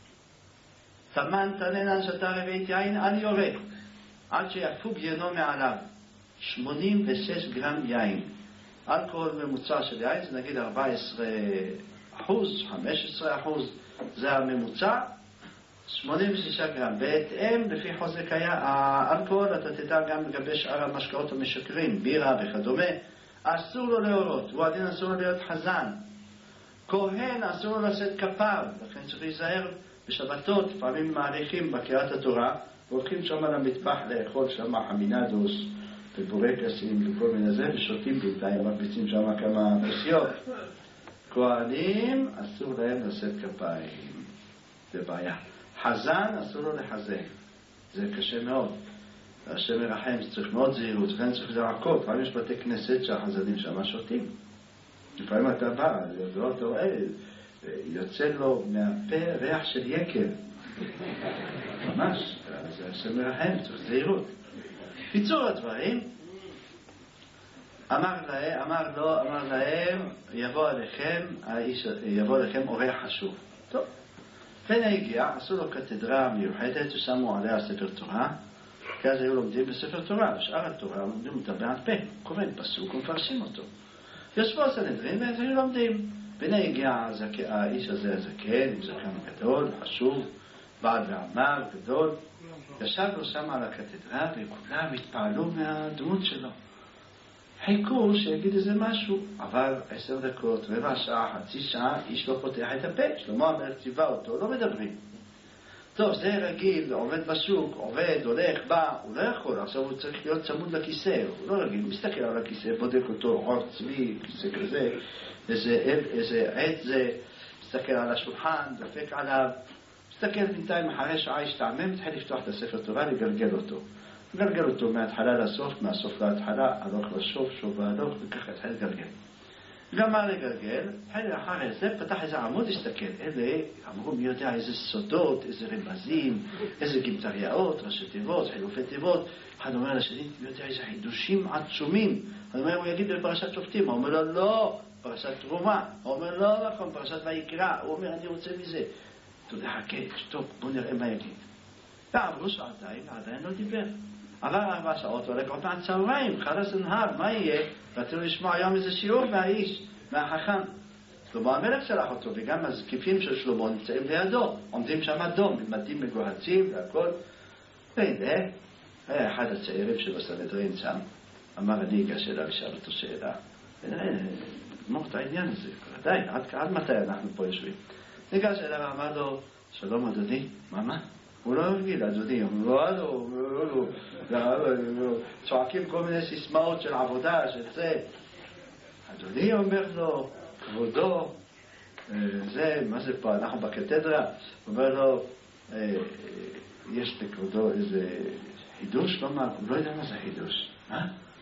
תמן תננן שתה רבעית יין, אל יורה, עד שיפוג ינו מעליו. שמונים ושש גרם יין. אלכוהול ממוצע של יין זה נגיד ארבע עשרה אחוז, חמש עשרה אחוז, זה הממוצע, שמונים ושש גרם. בהתאם, לפי חוזק האלכוהול, אתה תדע גם לגבי שאר המשקאות המשקרים, בירה וכדומה, אסור לו להורות, הוא עדין אסור לו להיות חזן. כהן אסור לו לשאת כפר, לכן צריך להיזהר בשבתות, פעמים מעריכים בקריאת התורה, והולכים שם למטבח לאכול שם חמינדוס ובורקסים וכל מיני זה, ושותים בינתיים, מרביצים שם כמה כוסיות. כהנים אסור להם לשאת כפיים, זה בעיה. חזן אסור לו לחזן, זה קשה מאוד. השם מרחם, צריך מאוד זהירות, לכן צריך לעקוב. פעמים יש בתי כנסת שהחזנים שם שותים. לפעמים אתה בא, לא אתה רואה, יוצא לו מהפה ריח של יקר. ממש, זה השם מרחם, צריך זהירות. פיצור הדברים, אמר להם, אמר לו, אמר להם, יבוא עליכם, האיש, יבוא עליכם אורח חשוב. טוב. פנה הגיע, עשו לו קתדרה מיוחדת, ושמו עליה ספר תורה, כי אז היו לומדים בספר תורה, ושאר התורה לומדים אותה בעל פה, קוראים פסוק ומפרשים אותו. ישבו הסנהדרין והם היו לומדים. פנה הגיע האיש הזה הזקן, עם זקן גדול, חשוב, בעד ואמר גדול, ישבנו שם על הקתדרה וכולם התפעלו מהדמות שלו. חיכו שיגיד איזה משהו, אבל עשר דקות, רבע שעה, חצי שעה, איש לא פותח את הפה, שלמה המלך ציווה אותו, לא מדברים. טוב, זה רגיל, עובד בשוק, עובד, הולך, בא, הוא לא יכול, עכשיו הוא צריך להיות צמוד לכיסא, הוא לא רגיל, הוא מסתכל על הכיסא, בודק אותו, עור צבי, כיסא כזה, איזה, איזה עד זה, מסתכל על השולחן, דופק עליו, מסתכל בינתיים אחרי שעה השתעמם, התחיל לפתוח את הספר תורה, לגלגל אותו. לגלגל אותו מההתחלה לסוף, מהסוף להתחלה, הלוך לשוף, שוב והלוך, וככה התחיל לגלגל. גמר לגלגל, התחיל אחרי זה, פתח איזה עמוד, הסתכל. אלה אמרו מי יודע איזה סודות, איזה רמזים, איזה גמטריות, ראשי תיבות, חילופי תיבות. אחד אומר לשני, מי יודע איזה חידושים עצומים. אחד אומר, הוא יגיד בפרשת שופטים, הוא אומר לו, לא, פרשת תרומה. הוא אומר, לא נכון, פרשת ויקרא. הוא אומר, אני רוצה מזה. אתה יודע, חכה, שטוב, בוא נראה מה יגיד. ועברו שעתיים, ועדיין לא דיבר. עבר ארבע שעות, והולך עוד מעט צהריים, חלס נהר, מה יהיה? רצינו לשמוע היום איזה שיעור מהאיש, מהחכם. שלמה המלך שלח אותו, וגם הזקיפים של שלמה נמצאים לידו, עומדים שם אדום, עם מדים מגוהצים והכל. והנה, היה אחד הצעירים שבסנהדרין שם, אמר, אני אגש אליו ושאל אותו שאלה. ונראה, נגמור את העניין הזה, די, עד, עד מתי אנחנו פה יושבים? ניגש אליו ואמר לו, שלום אדוני, מה מה? הוא לא הרגיל, אדוני, הוא לא, לא, לא, לא, צועקים כל מיני סיסמאות של עבודה, של זה. אדוני אומר לו, כבודו, זה, מה זה פה, אנחנו בקתדרה, הוא אומר לו, יש לכבודו איזה חידוש, לא מה, הוא לא יודע מה זה חידוש, מה?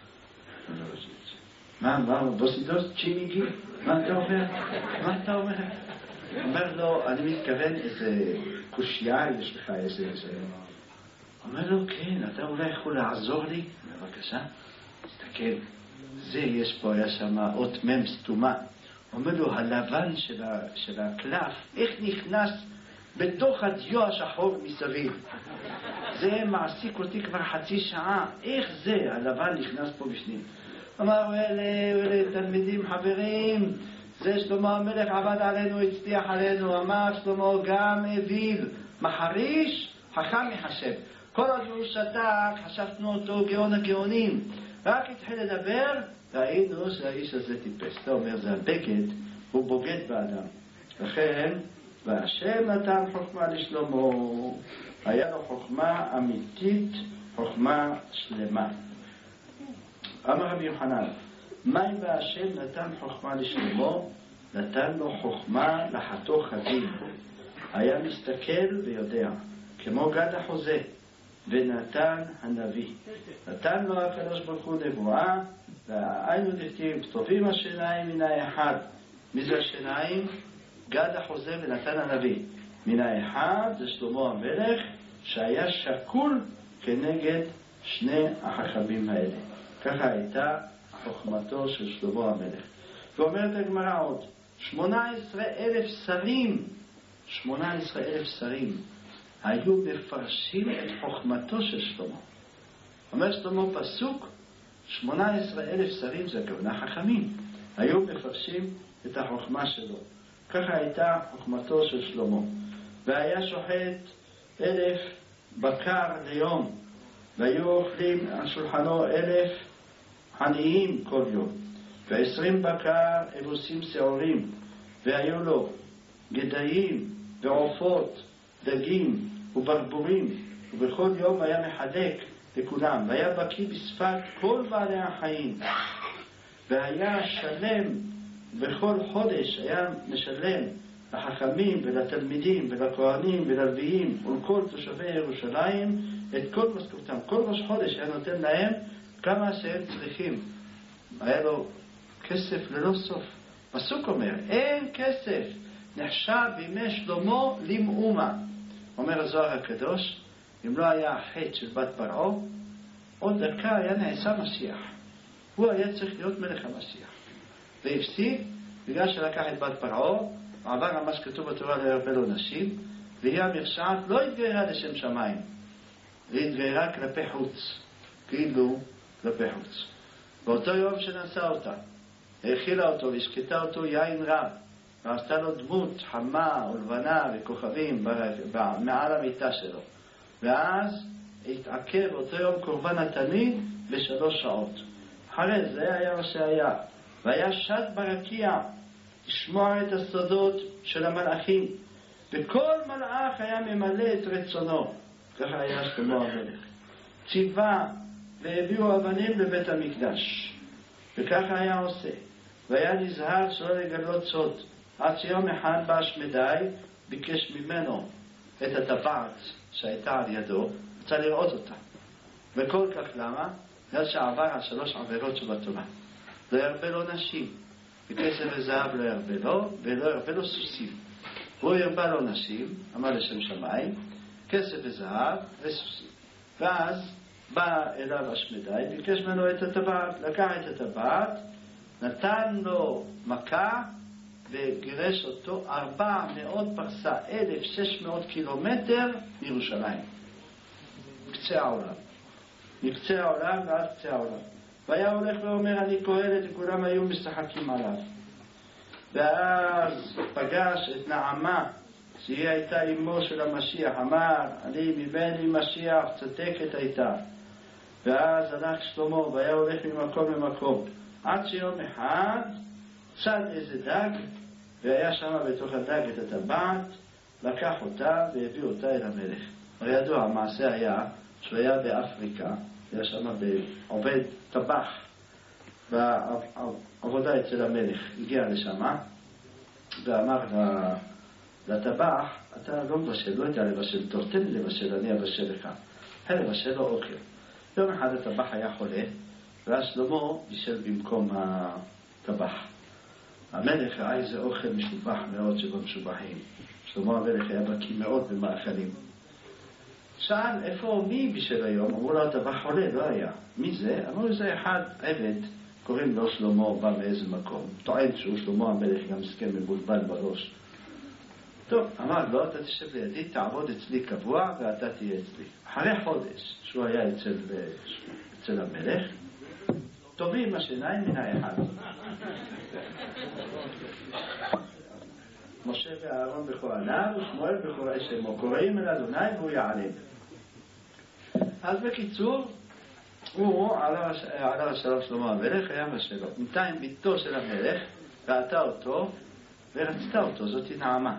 מה, מה, בוסידוס, צ'ימיגי, מה אתה אומר? מה אתה אומר? אומר לו, אני מתכוון איזה קושייה, יש לך איזה איזה... אומר לו, כן, אתה אולי יכול לעזור לי? בבקשה, תסתכל, זה יש פה, היה שם אות מם סתומה. אומר לו, הלבן של, ה, של הקלף, איך נכנס בתוך הדיו השחור מסביב? זה מעסיק אותי כבר חצי שעה, איך זה, הלבן נכנס פה בפנים? אמר, אלה, אלה תלמידים חברים, זה שלמה המלך עבד עלינו, הצליח עלינו, אמר שלמה גם אביב, מחריש, חכם יחשב. כל עוד הוא שתק, חשבנו אותו גאון הגאונים. רק התחיל לדבר, ראינו שהאיש הזה טיפס. אתה אומר, זה הבגד, הוא בוגד באדם. לכן, והשם נתן חוכמה לשלמה, היה לו חוכמה אמיתית, חוכמה שלמה. אמר רבי יוחנן, מה אם והשם נתן חוכמה לשלמה? נתן לו חוכמה לחתו חזים. היה מסתכל ויודע, כמו גד החוזה, ונתן הנביא. נתן לו הקדוש ברוך הוא נבואה, והיינו דכתיב, טובים השיניים מן האחד. מי זה השיניים? גד החוזה ונתן הנביא. מן האחד זה שלמה המלך, שהיה שקול כנגד שני החכמים האלה. ככה הייתה חוכמתו של שלמה המלך. ואומרת הגמרא עוד, שמונה עשרה אלף שרים, שמונה עשרה אלף שרים, היו מפרשים את חוכמתו של שלמה. אומר שלמה פסוק, שמונה עשרה אלף שרים, זה הכוונה חכמים, היו מפרשים את החוכמה שלו. ככה הייתה חוכמתו של שלמה. והיה שוחט אלף בקר ליום, והיו אוכלים על שולחנו אלף עניים כל יום, ועשרים בקר אבוסים שעורים, והיו לו גדיים ועופות, דגים וברבורים, ובכל יום היה מחדק לכולם, והיה בקיא בשפת כל בעלי החיים, והיה שלם בכל חודש, היה משלם לחכמים ולתלמידים ולכהנים וללוויים ולכל תושבי ירושלים את כל משכורתם. כל ראש חודש היה נותן להם כמה שהם צריכים. היה לו כסף ללא סוף. פסוק אומר, אין כסף נחשב בימי שלמה למאומה. אומר הזוהר הקדוש, אם לא היה החטא של בת פרעה, עוד דקה היה נעשה משיח. הוא היה צריך להיות מלך המשיח. והפסיד, בגלל שלקח את בת פרעה, עבר על מה שכתוב בתורה לא ירבה לו נשים, והיא המרשעת לא התגיירה לשם שמיים, היא התגיירה כלפי חוץ, כאילו כלפי חוץ. באותו יום שנשא אותה, האכילה אותו והשקטה אותו יין רב, ועשתה לו דמות חמה ולבנה וכוכבים מעל המיטה שלו. ואז התעכב אותו יום קורבן התמיד בשלוש שעות. אחרי זה היה מה שהיה. והיה שד ברקיע לשמוע את הסודות של המלאכים. וכל מלאך היה ממלא את רצונו. ככה היה שלמה המלך. ציווה והביאו אבנים לבית המקדש. וככה היה עושה. והיה נזהר שלא לגלות סוד. עד שיום אחד בא השמדי, ביקש ממנו את הטבעת שהייתה על ידו, רצה לראות אותה. וכל כך למה? בגלל שעבר על שלוש עבירות שבתורה. לא ירבה לו נשים, וכסף וזהב לא ירבה לו, ולא ירבה לו סוסים. הוא ירבה לו נשים, אמר לשם שמיים, כסף וזהב וסוסים. ואז בא אליו השמדי, ביקש ממנו את הטבעת, לקח את הטבעת, נתן לו מכה, וגירש אותו ארבע מאות פרסה, אלף שש מאות קילומטר מירושלים. מקצה העולם. מקצה העולם ועד קצה העולם. והיה הולך ואומר, אני קהלת, וכולם היו משחקים עליו. ואז פגש את נעמה, שהיא הייתה אמו של המשיח, אמר, אני מבני משיח, צדקת הייתה. ואז הלך שלמה, והיה הולך ממקום למקום. עד שיום אחד, צד איזה דג, והיה שם בתוך הדג את הטבעת, לקח אותה והביא אותה אל המלך. הרי ידוע, המעשה היה שהוא היה באפריקה, היה שם עובד טבח בעבודה אצל המלך. הגיע לשם ואמר לטבח, אתה לא מבשל, לא יודע לבשל טוב, תן לי לבשל, אני אבשל לך. היה לבשל לו אוכל. יום אחד הטבח היה חולה, ואז שלמה בישל במקום הטבח. המלך ראה איזה אוכל משובח מאוד שבו משובחים. שלמה המלך היה בקי מאוד במאכלים. שאל, איפה, מי בישל היום? אמרו לו, הטבח חולה, לא היה. מי זה? אמרו, זה אחד עבד, קוראים לו שלמה, בא מאיזה מקום. טוען שהוא שלמה המלך, גם מסכן מבולבל בראש. טוב, אמר לו, אתה תשב לידי, תעבוד אצלי קבוע, ואתה תהיה אצלי. אחרי חודש, שהוא היה אצל, אצל המלך, טובים השיניים מן האחד. משה ואהרון בכהניו ושמואל בכהני שמו, קוראים אל אדוני והוא יעלם. אז בקיצור, הוא עלה השלום שלמה המלך, היה בשלו. בינתיים ביתו של המלך ראתה אותו ורצתה אותו, זאת היא נעמה.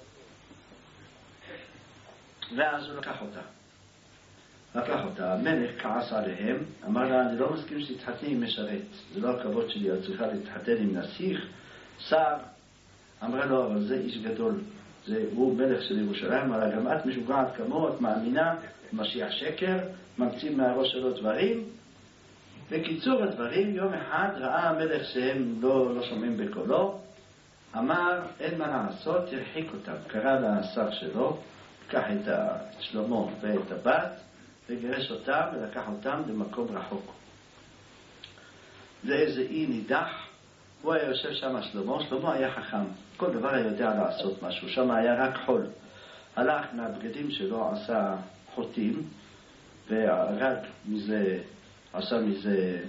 ואז הוא לקח אותה. לקח אותה, המלך כעס עליהם, אמר לה, אני לא מסכים שתתחתני עם משרת, זה לא הכבוד שלי, את צריכה להתחתן עם נסיך, שר. אמרה לו, אבל זה איש גדול, זה, הוא מלך של ירושלים, אמרה, גם את משוגעת כמו, את מאמינה, משיח שקר, ממציא מהראש שלו דברים. בקיצור הדברים, יום אחד ראה המלך שהם לא, לא שומעים בקולו, אמר, אין מה לעשות, תרחיק אותם. קרא לשר שלו, קח את שלמה ואת הבת, וגירש אותם ולקח אותם למקום רחוק. לאיזה אי נידח, הוא היה יושב שם שלמה, שלמה היה חכם, כל דבר היה יודע לעשות משהו, שם היה רק חול. הלך מהבגדים שלו, עשה חוטים, ורק מזה, עשה מזה,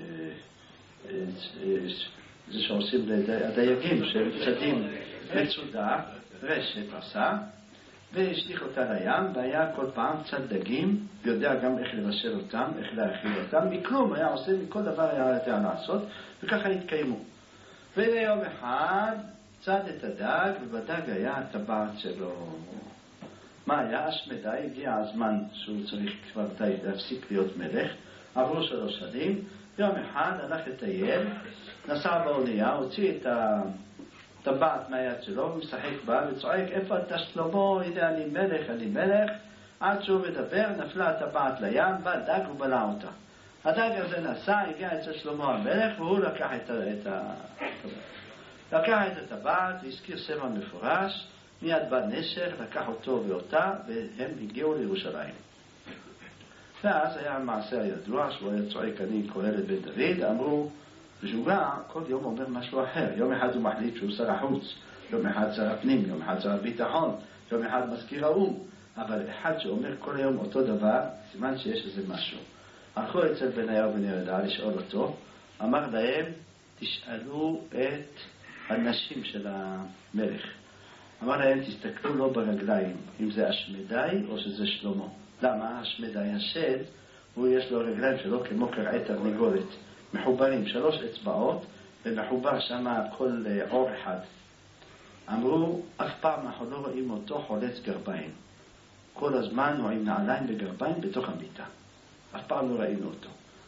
זה שעושים לדייגים, שהם צדים מצודה, רשת עשה, והשליך אותה לים, והיה כל פעם צד דגים, ויודע גם איך לבשל אותם, איך להאכיל אותם, מכלום היה עושה, מכל דבר היה יודע לעשות, וככה התקיימו. ויום אחד צד את הדג, ובדג היה הטבעת שלו. מה היה? השמדי, הגיע הזמן שהוא צריך כבר די להפסיק להיות מלך, עברו שלוש שנים, יום אחד הלך לטייל, נסע באונייה, הוציא את ה... טבעת מהיד שלו, משחק בה וצועק, איפה אתה שלמה? הנה אני מלך, אני מלך. עד שהוא מדבר, נפלה הטבעת לים, בא דג ובלע אותה. הדג הזה נסע, הגיע אצל שלמה המלך, והוא לקח את ה... לקח את הטבעת, הזכיר סמל מפורש, מיד בא נשר, לקח אותו ואותה, והם הגיעו לירושלים. ואז היה המעשה הידוע, שהוא היה צועק, אני קהלת בן דוד, אמרו, משוגע, כל יום אומר משהו אחר. יום אחד הוא מחליט שהוא שר החוץ, יום אחד שר הפנים, יום אחד שר הביטחון, יום אחד מזכיר האו"ם. אבל אחד שאומר כל היום אותו דבר, סימן שיש איזה משהו. הלכו אצל בניהו ובן יהודה לשאול אותו, אמר להם, תשאלו את הנשים של המלך. אמר להם, תסתכלו לו ברגליים, אם זה השמדי או שזה שלמה. למה? השמדי, השד, הוא יש לו רגליים שלו כמו קרעי תרנגולת, מחוברים, שלוש אצבעות, ומחובר שם כל עור אחד. אמרו, אף פעם אנחנו לא רואים אותו חולץ גרביים. כל הזמן הוא עם נעליים וגרביים בתוך המיטה. אף פעם לא ראינו אותו.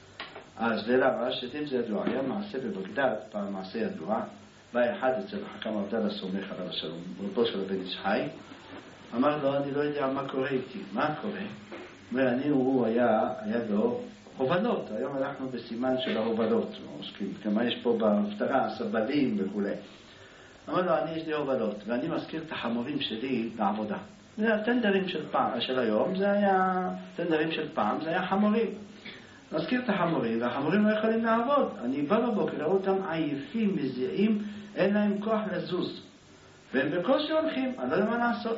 אז ולמה, שתים זה ידוע, היה מעשה בבגדד, פעם מעשה ידוע, בא אחד אצל החכם עבדאללה סומך עליו השלום, רבו של הבן איש חי, אמר לו, אני לא יודע מה קורה איתי, מה קורה? ואני, הוא היה, היה לו הובלות, היום אנחנו בסימן של ההובלות, כמה יש פה בהפטרה, סבלים וכו'. אמר לו, אני יש לי הובלות, ואני מזכיר את החמורים שלי לעבודה. זה הטנדרים של פעם, של היום, זה היה, טנדרים של פעם, זה היה חמורים. מזכיר את החמורים, והחמורים לא יכולים לעבוד. אני בא בבוקר, ראו אותם עייפים, מזיעים, אין להם כוח לזוז. והם בקושי הולכים, אני לא יודע מה לעשות.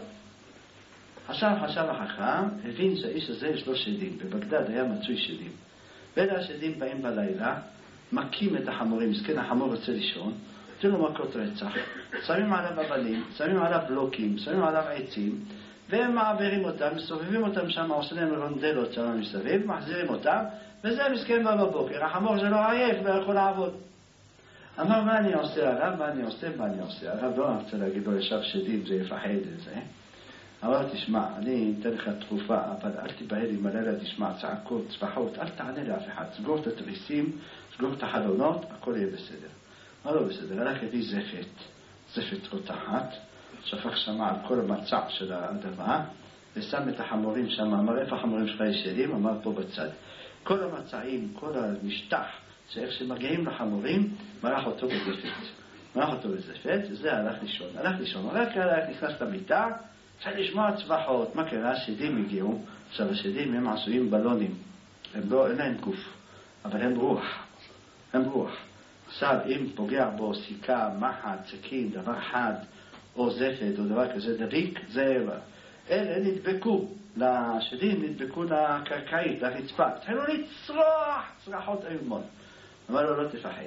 חשב, חשב החכם, הבין שהאיש הזה יש לו שדים. בבגדד היה מצוי שדים. ואלה השדים באים בלילה, מכים את החמורים, מסכן החמור רוצה לישון, תראו לו מכות רצח, שמים עליו אבנים, שמים עליו בלוקים, שמים עליו עצים, והם מעבירים אותם, מסובבים אותם שם, עושים להם רונדלות שם מסביב, מחזירים אותם, וזה מסכן בא בבוקר, החמור שלו עייף, לא יכול לעבוד. אמר, מה אני עושה עליו? מה אני עושה? מה אני עושה? הרב לא רוצה להגיד לו ישר שדים, זה יפחד את זה. אמר, תשמע, אני אתן לך תרופה, אבל אל תיבהל עם הלילה, תשמע, צעקות, צבחות, אל תענה לאף אחד, סגור את התריסים, סגור את החלונות, הכל יהיה בסדר. אמר לו, בסדר, הלך הביא זפת, זפת רותחת, שפך שם על כל המצע של האדמה, ושם את החמורים שם, אמר, איפה החמורים שלך ישנים? אמר, פה בצד. כל המצעים, כל המשטח, שאיך שמגיעים לחמורים, מרח אותו בזפת. מרח אותו בזפת, זה הלך לישון. הלך לישון, רק הלך, נכנס למיטה, צריך לשמוע צבחות. מה קרה? השדים הגיעו. עכשיו, השדים הם עשויים בלונים. הם לא, אין להם גוף, אבל הם רוח. הם רוח. עכשיו, אם פוגע בו סיכה, מחט, סכין, דבר חד, או זפת, או דבר כזה דביק, זה... אלה נדבקו. לשדים נדבקו לקרקעית, לרצפה. התחילו לצרוח, צרחות איומות. אמר לו, לא תפחד.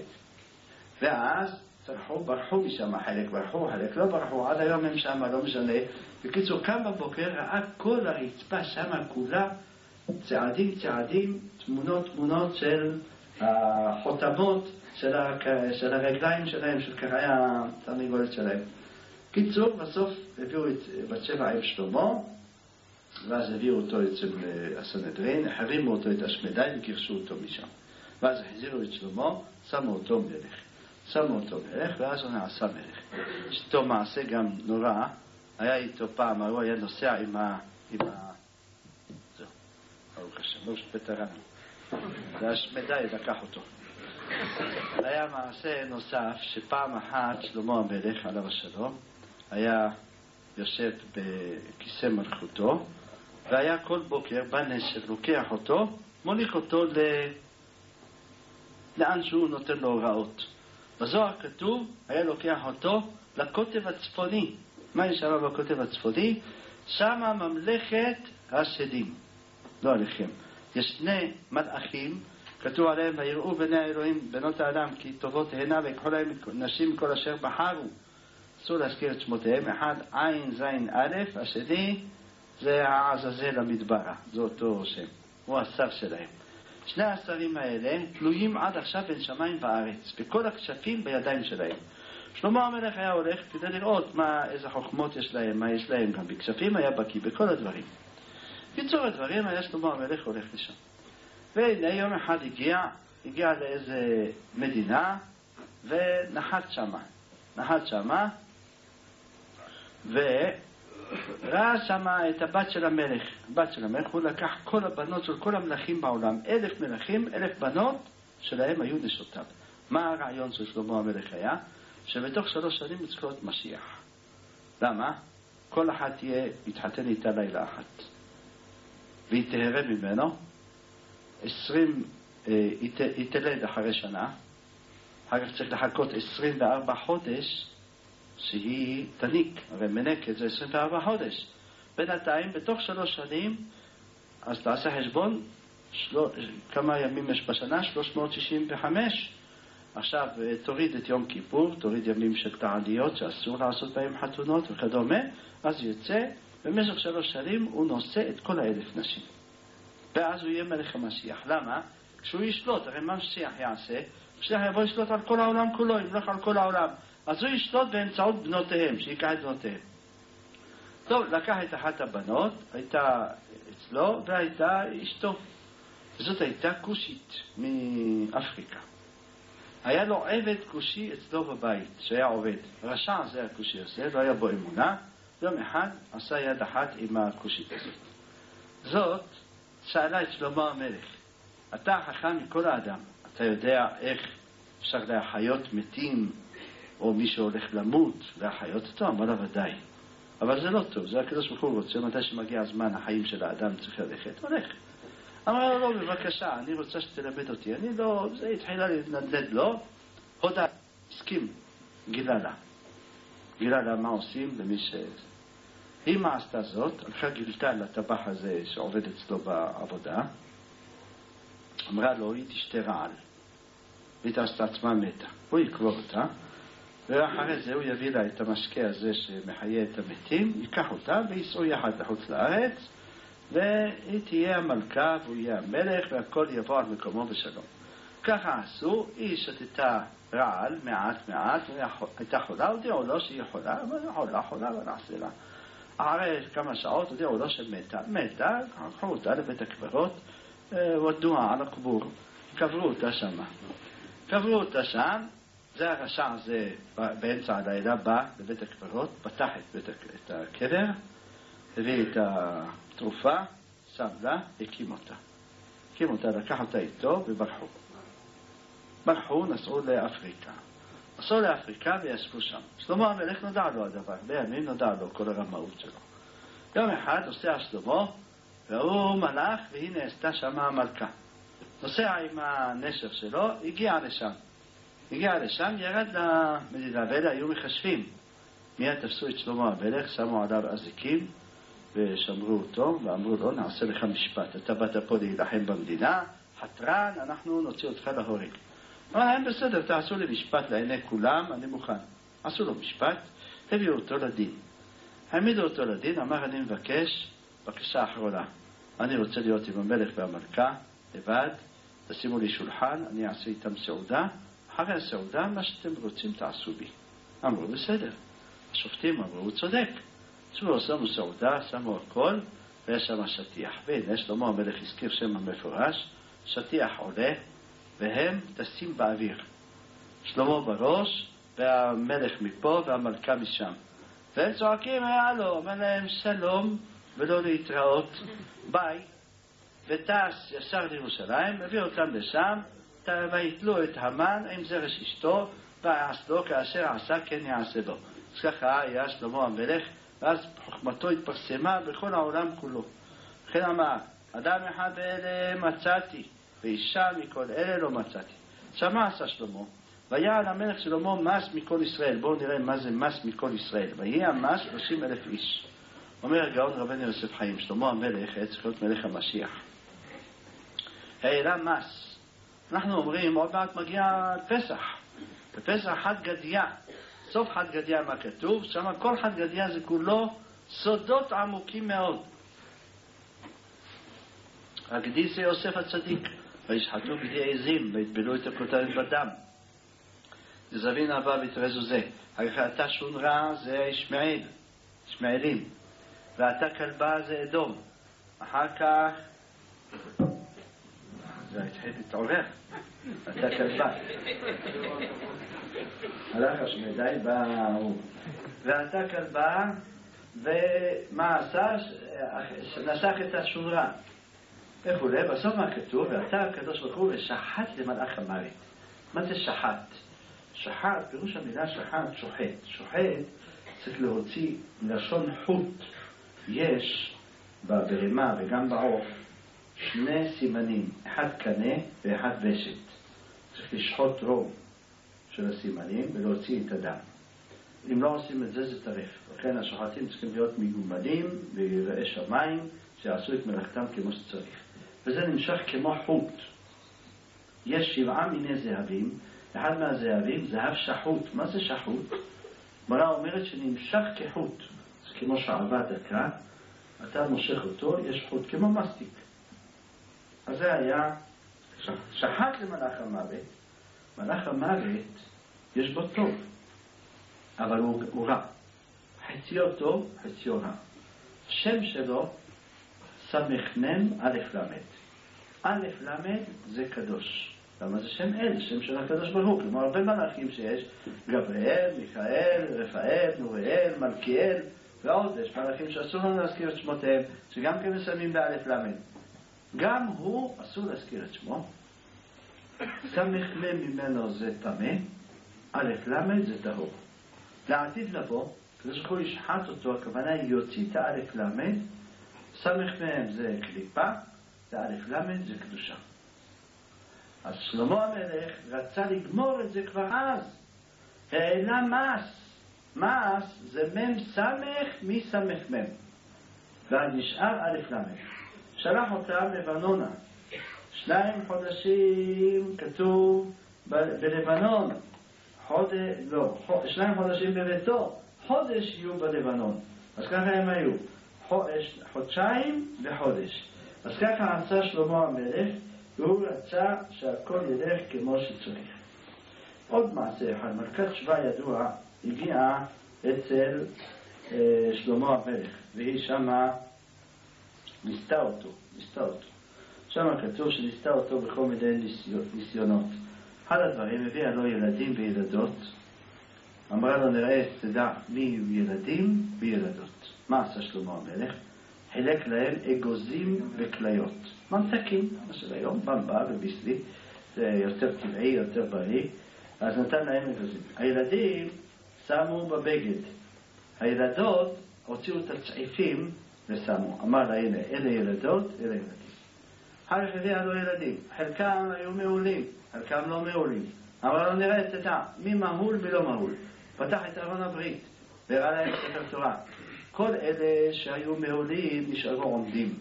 ואז צרחו, ברחו משם, חלק ברחו, חלק לא ברחו, עד היום הם שם, לא משנה. בקיצור, קם בבוקר, ראה כל הרצפה שם כולה, צעדים צעדים, תמונות תמונות של החותמות של, הק... של הרגליים שלהם, של קרעי התרנגולת שלהם. קיצור, בסוף הביאו את בת שבע עם שלמה, ואז הביאו אותו אצל הסנהדרין, החרימו אותו את השמדי וגירשו אותו משם. ואז החזירו את שלמה, שמו אותו מלך. שמו אותו מלך, ואז הוא נעשה מלך. יש איתו מעשה גם נורא, היה איתו פעם, הוא היה נוסע עם ה... עם ה... זהו, ברוך השם, לא שפטרנו. והשמדי לקח אותו. היה מעשה נוסף, שפעם אחת שלמה המלך, עליו השלום, היה יושב בכיסא מלכותו, והיה כל בוקר בא נשר, לוקח אותו, מוליך אותו ל... לאן שהוא נותן לו הוראות. בזוהר כתוב, היה לוקח אותו לקוטב הצפוני. מה יש שם בקוטב הצפוני? שם ממלכת השדים. לא עליכם. יש שני מלאכים, כתוב עליהם, ויראו בני האלוהים, בנות האדם, כי טובות הנה, ויקחו להם נשים כל אשר בחרו. אסור להזכיר את שמותיהם. אחד, עין זין א', השני, זה העזאזל המדברה. זה אותו שם. הוא השר שלהם. שני השרים האלה תלויים עד עכשיו בין שמיים וארץ, וכל הכשפים בידיים שלהם. שלמה המלך היה הולך כדי לראות מה, איזה חוכמות יש להם, מה יש להם. גם בכשפים היה בקיא בכל הדברים. קיצור הדברים, היה שלמה המלך הולך לשם. והנה יום אחד הגיע, הגיע לאיזה מדינה, ונחת שמה. נחת שמה, וראה שמה את הבת של המלך. הבת של המלך, הוא לקח כל הבנות של כל המלכים בעולם, אלף מלכים, אלף בנות, שלהם היו נשותיו. מה הרעיון של שלמה המלך היה? שבתוך שלוש שנים צריך להיות משיח. למה? כל אחת תהיה, יתחתן איתה לילה אחת. והיא תהרה ממנו, עשרים, היא תלד אחרי שנה, אחר כך צריך לחכות עשרים וארבע חודש, שהיא תניק, הרי מנקת זה עשרים וארבע חודש. בינתיים, בתוך שלוש שנים, אז תעשה חשבון, של... כמה ימים יש בשנה? שלוש מאות שישים וחמש. עכשיו תוריד את יום כיפור, תוריד ימים של תעניות שאסור לעשות בהם חתונות וכדומה, אז יוצא, במשך שלוש שנים הוא נושא את כל האלף נשים. ואז הוא יהיה מלך המשיח. למה? כשהוא ישלוט, הרי מה משיח יעשה? משיח יבוא ישלוט על כל העולם כולו, ימלך על כל העולם. אז הוא ישלוט באמצעות בנותיהם, שיקח את בנותיהם. טוב, לקח את אחת הבנות, הייתה אצלו, והייתה אשתו. וזאת הייתה כושית מאפריקה. היה לו עבד כושי אצלו בבית, שהיה עובד. רשע זה הכושי הזה, לא היה בו אמונה. יום אחד עשה יד אחת עם הכושית הזאת. זאת שאלה את שלמה המלך, אתה החכם מכל האדם, אתה יודע איך אפשר להחיות מתים, או מי שהולך למות, להחיות אותו? אמר לה ודאי. אבל זה לא טוב, זה הקדוש ברוך הוא רוצה, מתי שמגיע הזמן, החיים של האדם צריך ללכת, הולך. אמר לו, לא, בבקשה, אני רוצה שתלמד אותי. אני לא, זה התחילה להתנדנד לו, הודה, הסכים, גילה לה. גילה לה מה עושים למי ש... היא מה עשתה זאת, הלכה גילתה לטבח הזה שעובד אצלו בעבודה, אמרה לו, היא תשתה רעל. והיא תעשתה עצמה מתה. הוא יקבור אותה, ואחרי זה הוא יביא לה את המשקה הזה שמחיה את המתים, ייקח אותה ויסעו יחד לחוץ לארץ, והיא תהיה המלכה והוא יהיה המלך והכל יבוא על מקומו בשלום. ככה עשו, היא שתתה רעל מעט מעט, הייתה חולה, הודיעו לו שהיא חולה, אבל היא חולה, חולה, ונעשה לה. אחרי כמה שעות הודיעו לו שמתה, מתה, קחו אותה לבית הקברות, ודועה על הקבור, קברו אותה שם. קברו אותה שם, זה הרשע הזה באמצע הלילה בא לבית הקברות, פתח את, בית, את הקבר, הביא את התרופה, שם לה, הקים אותה. הקים אותה, לקח אותה איתו וברחו. ברחו, נסעו לאפריקה. נסעו לאפריקה וישבו שם. שלמה המלך נודע לו הדבר, בימים נודע לו כל הרמאות שלו. יום אחד נוסע שלמה, והוא מלך, והיא נעשתה שם המלכה. נוסע עם הנשף שלו, הגיע לשם. הגיע לשם, ירד למדינה, ואלה היו מחשבים. מיד תפסו את שלמה המלך, שמו עליו אזיקים, ושמרו אותו, ואמרו לו, נעשה לך משפט. אתה באת פה להילחם במדינה, חתרן, אנחנו נוציא אותך להורג. אמר להם, בסדר, תעשו לי משפט לעיני כולם, אני מוכן. עשו לו משפט, הביאו אותו לדין. העמידו אותו לדין, אמר, אני מבקש, בקשה אחרונה. אני רוצה להיות עם המלך והמלכה, לבד, תשימו לי שולחן, אני אעשה איתם סעודה, אחרי הסעודה, מה שאתם רוצים תעשו בי. אמרו, בסדר. השופטים אמרו, הוא צודק. שמו שמו סעודה, שמו הכל, ויש שם שטיח. והנה, שלמה המלך הזכיר שם המפורש, שטיח עולה, והם טסים באוויר. שלמה בראש, והמלך מפה, והמלכה משם. והם צועקים, הלו, אומר להם שלום, ולא להתראות, ביי. וטס ישר לירושלים, הביא אותם לשם, ויתלו את המן עם זרש אשתו, ויעש לו כאשר עשה כן יעשה לו. אז ככה היה שלמה המלך, ואז חוכמתו התפרסמה בכל העולם כולו. לכן אמר, אדם אחד באלה מצאתי, ואישה מכל אלה לא מצאתי. עכשיו מה עשה שלמה? ויעל המלך שלמה מס מכל ישראל. בואו נראה מה זה מס מכל ישראל. ויהיה מס שלושים אלף איש. אומר הגאון רבנו יוסף חיים, שלמה המלך היה צריך להיות מלך המשיח. העלה מס. אנחנו אומרים, עוד מעט מגיע פסח. בפסח חד גדיה. סוף חד גדיה מה כתוב? שם כל חד גדיה זה כולו סודות עמוקים מאוד. הגדיס זה יוסף הצדיק. וישחטו בידי עזים והתבלו את הכותרת בדם. זבין הבא ויתרזו זה. אתה שון רע זה ישמעאל. ישמעאלים. ואתה כלבה זה אדום. אחר כך זה התחיל להתעורר. אתה כלבה. הלך השמדי באו. ואתה כלבה, ומה עשה? נסח את השורה. איך הוא לב? בסוף מה כתוב? ואתה הקדוש ברוך הוא ושחט למלאך המוות. מה זה שחט? שחט, פירוש המילה שחט, שוחט. שוחט צריך להוציא לשון חוט. יש בבהמה וגם בעוף שני סימנים, אחד קנה ואחד ושת. צריך לשחוט רוב של הסימנים ולהוציא את הדם. אם לא עושים את זה, זה טרף. לכן השוחטים צריכים להיות מגומלים ביראי שמיים שעשו את מלאכתם כמו שצריך. וזה נמשך כמו חוט. יש שבעה מיני זהבים, אחד מהזהבים, זהב שחוט. מה זה שחוט? מורה אומרת שנמשך כחוט. זה כמו שעבה דקה, אתה מושך אותו, יש חוט כמו מסטיק. אז זה היה שחט למלאך המוות. מלאך המוות יש בו טוב, אבל הוא, הוא רע. חציו טוב, חציו רע. השם שלו סמך מם א' למד. א' למד זה קדוש. למה זה שם אל? שם של הקדוש ברוך הוא. כמו הרבה מלאכים שיש, גבריאל, מיכאל, רפאל, נוריאל, מלכיאל, ועוד יש מלאכים שאסור לנו להזכיר את שמותיהם, שגם כן מסיימים באלף למד. גם הוא אסור להזכיר את שמו. סמך מם ממנו זה טמא, א' למד זה טהור. לעתיד לבוא, כדי שכל ישחט אותו, הכוונה היא יוציא את האלף למד, סמך מם זה קליפה, והאלף למד זה קדושה. אז שלמה המלך רצה לגמור את זה כבר אז. העלה מס. מס זה מם סמך מי סמך מם. ואז נשאר א' למד. שלח אותם לבנונה. שניים חודשים כתוב ב- בלבנון. חודש, לא, ח- שניים חודשים בביתו. חודש יהיו בלבנון. אז ככה הם היו. חודש, חודשיים וחודש. אז ככה עשה שלמה המלך, והוא רצה שהכל ילך כמו שצריך. עוד מעשה אחד, מלכת שבא ידוע, הגיעה אצל אה, שלמה המלך, והיא שמה ניסתה אותו, ניסתה אותו. שמה כתוב שניסתה אותו בכל מיני ניסיונות. אחד הדברים, הביאה לו ילדים וילדות, אמרה לו נראה, תדע מי יהיו ילדים וילדות. מה עשה שלמה המלך? חילק להם אגוזים וכליות. ממתקים, מה של היום, במבה וביסלי, זה יותר טבעי, יותר בריא, אז נתן להם אגוזים. הילדים שמו בבגד. הילדות הוציאו את הצעיפים ושמו. אמר לה, הנה, אלה ילדות, אלה ילדים. אחר כך הביאה לו ילדים. חלקם היו מעולים, חלקם לא מעולים. אמר לו, נראה, תדע, מי מהול ולא מהול. פתח את ארון הברית, והראה להם ספר תורה. כל אלה שהיו מעולים נשארו עומדים.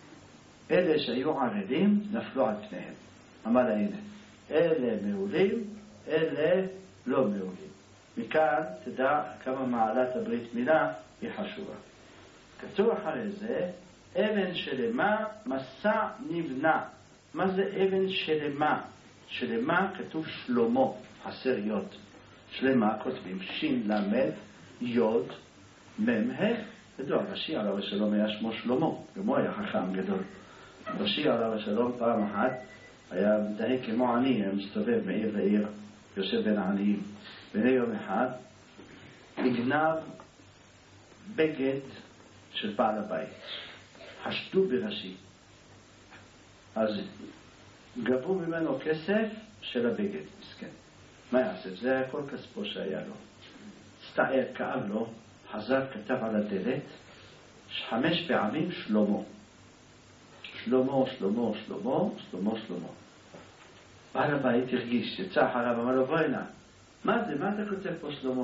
אלה שהיו ערלים נפלו על פניהם. אמר לה, הנה, אלה מעולים, אלה לא מעולים. מכאן תדע כמה מעלת הברית מילה היא חשובה. כתוב אחרי זה, אבן שלמה מסע נבנה. מה זה אבן שלמה? שלמה כתוב שלמה, חסר יוד. שלמה כותבים שין למד יוד ממהך. ידוע, רש"י עליו השלום היה שמו שלמה, גם הוא היה חכם גדול. רש"י עליו השלום פעם אחת היה מתנהג כמו עני, היה מסתובב מעיר לעיר, יושב בין העניים. בני יום אחד נגנב בגד של בעל הבית. חשדו ברש"י. אז גבו ממנו כסף של הבגד, מסכן. מה יעשה? זה היה כל כספו שהיה לו. סתער, כאב לו, חזר, כתב על הדלת, חמש פעמים שלמה. שלמה, שלמה, שלמה, שלמה, שלמה. בעל הבית הרגיש, יצא אחריו, אמר לו, בוא הנה. מה זה? מה אתה כותב פה שלמה?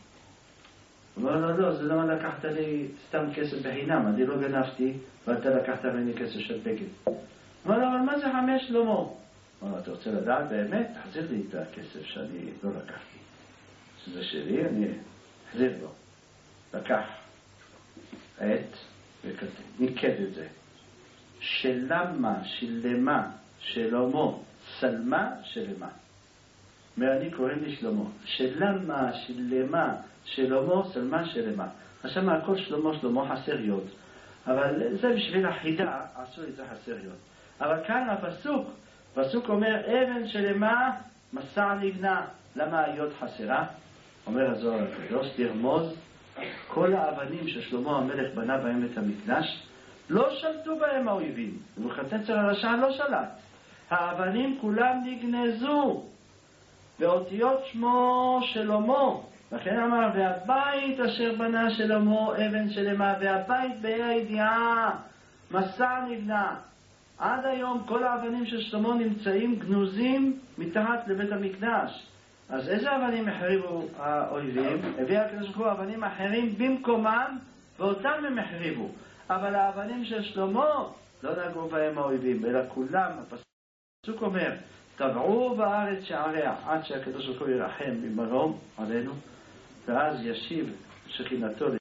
אמר לו, לא, זה לא לקחת לי סתם כסף בחינם, אני לא גנבתי, ואתה לקחת ממני כסף של בגד. אמר לו, אבל מה זה חמש שלמה? אמר לו, אתה רוצה לדעת באמת? תחזיר לי את הכסף שאני לא לקחתי. שזה שלי, אני אחזיר לו. לקח את וניקד את זה. שלמה, שלמה, שלמה, סלמה, שלמה. ואני קוראים לי שלמה. שלמה, שלמה, שלמה, סלמה, שלמה. עכשיו מה, הכל שלמה, שלמה, חסר יוד. אבל זה בשביל החידה, עשו את זה חסר יוד. אבל כאן הפסוק, הפסוק אומר, אבן שלמה, מסע נבנה. למה היוד חסרה? אומר הזוהר הקדוש, תרמוז, כל האבנים ששלמה המלך בנה בהם את המקדש, לא שלטו בהם האויבים. ובחצר הרשע לא שלט. האבנים כולם נגנזו. באותיות שמו שלמה. לכן אמר, והבית אשר בנה שלמה אבן שלמה, והבית בה"א הידיעה, מסע נבנה. עד היום כל האבנים של שלמה נמצאים גנוזים מתחת לבית המקדש. אז איזה אבנים החריבו האויבים? הביאה הקדוש ברוך הוא אבנים אחרים במקומם, ואותם הם החריבו. אבל האבנים של שלמה לא נגעו בהם האויבים, אלא כולם, הפסוק אומר, טבעו בארץ שעריה, עד שהקדוש ברוך הוא ירחם במרום עלינו, ואז ישיב שכינתו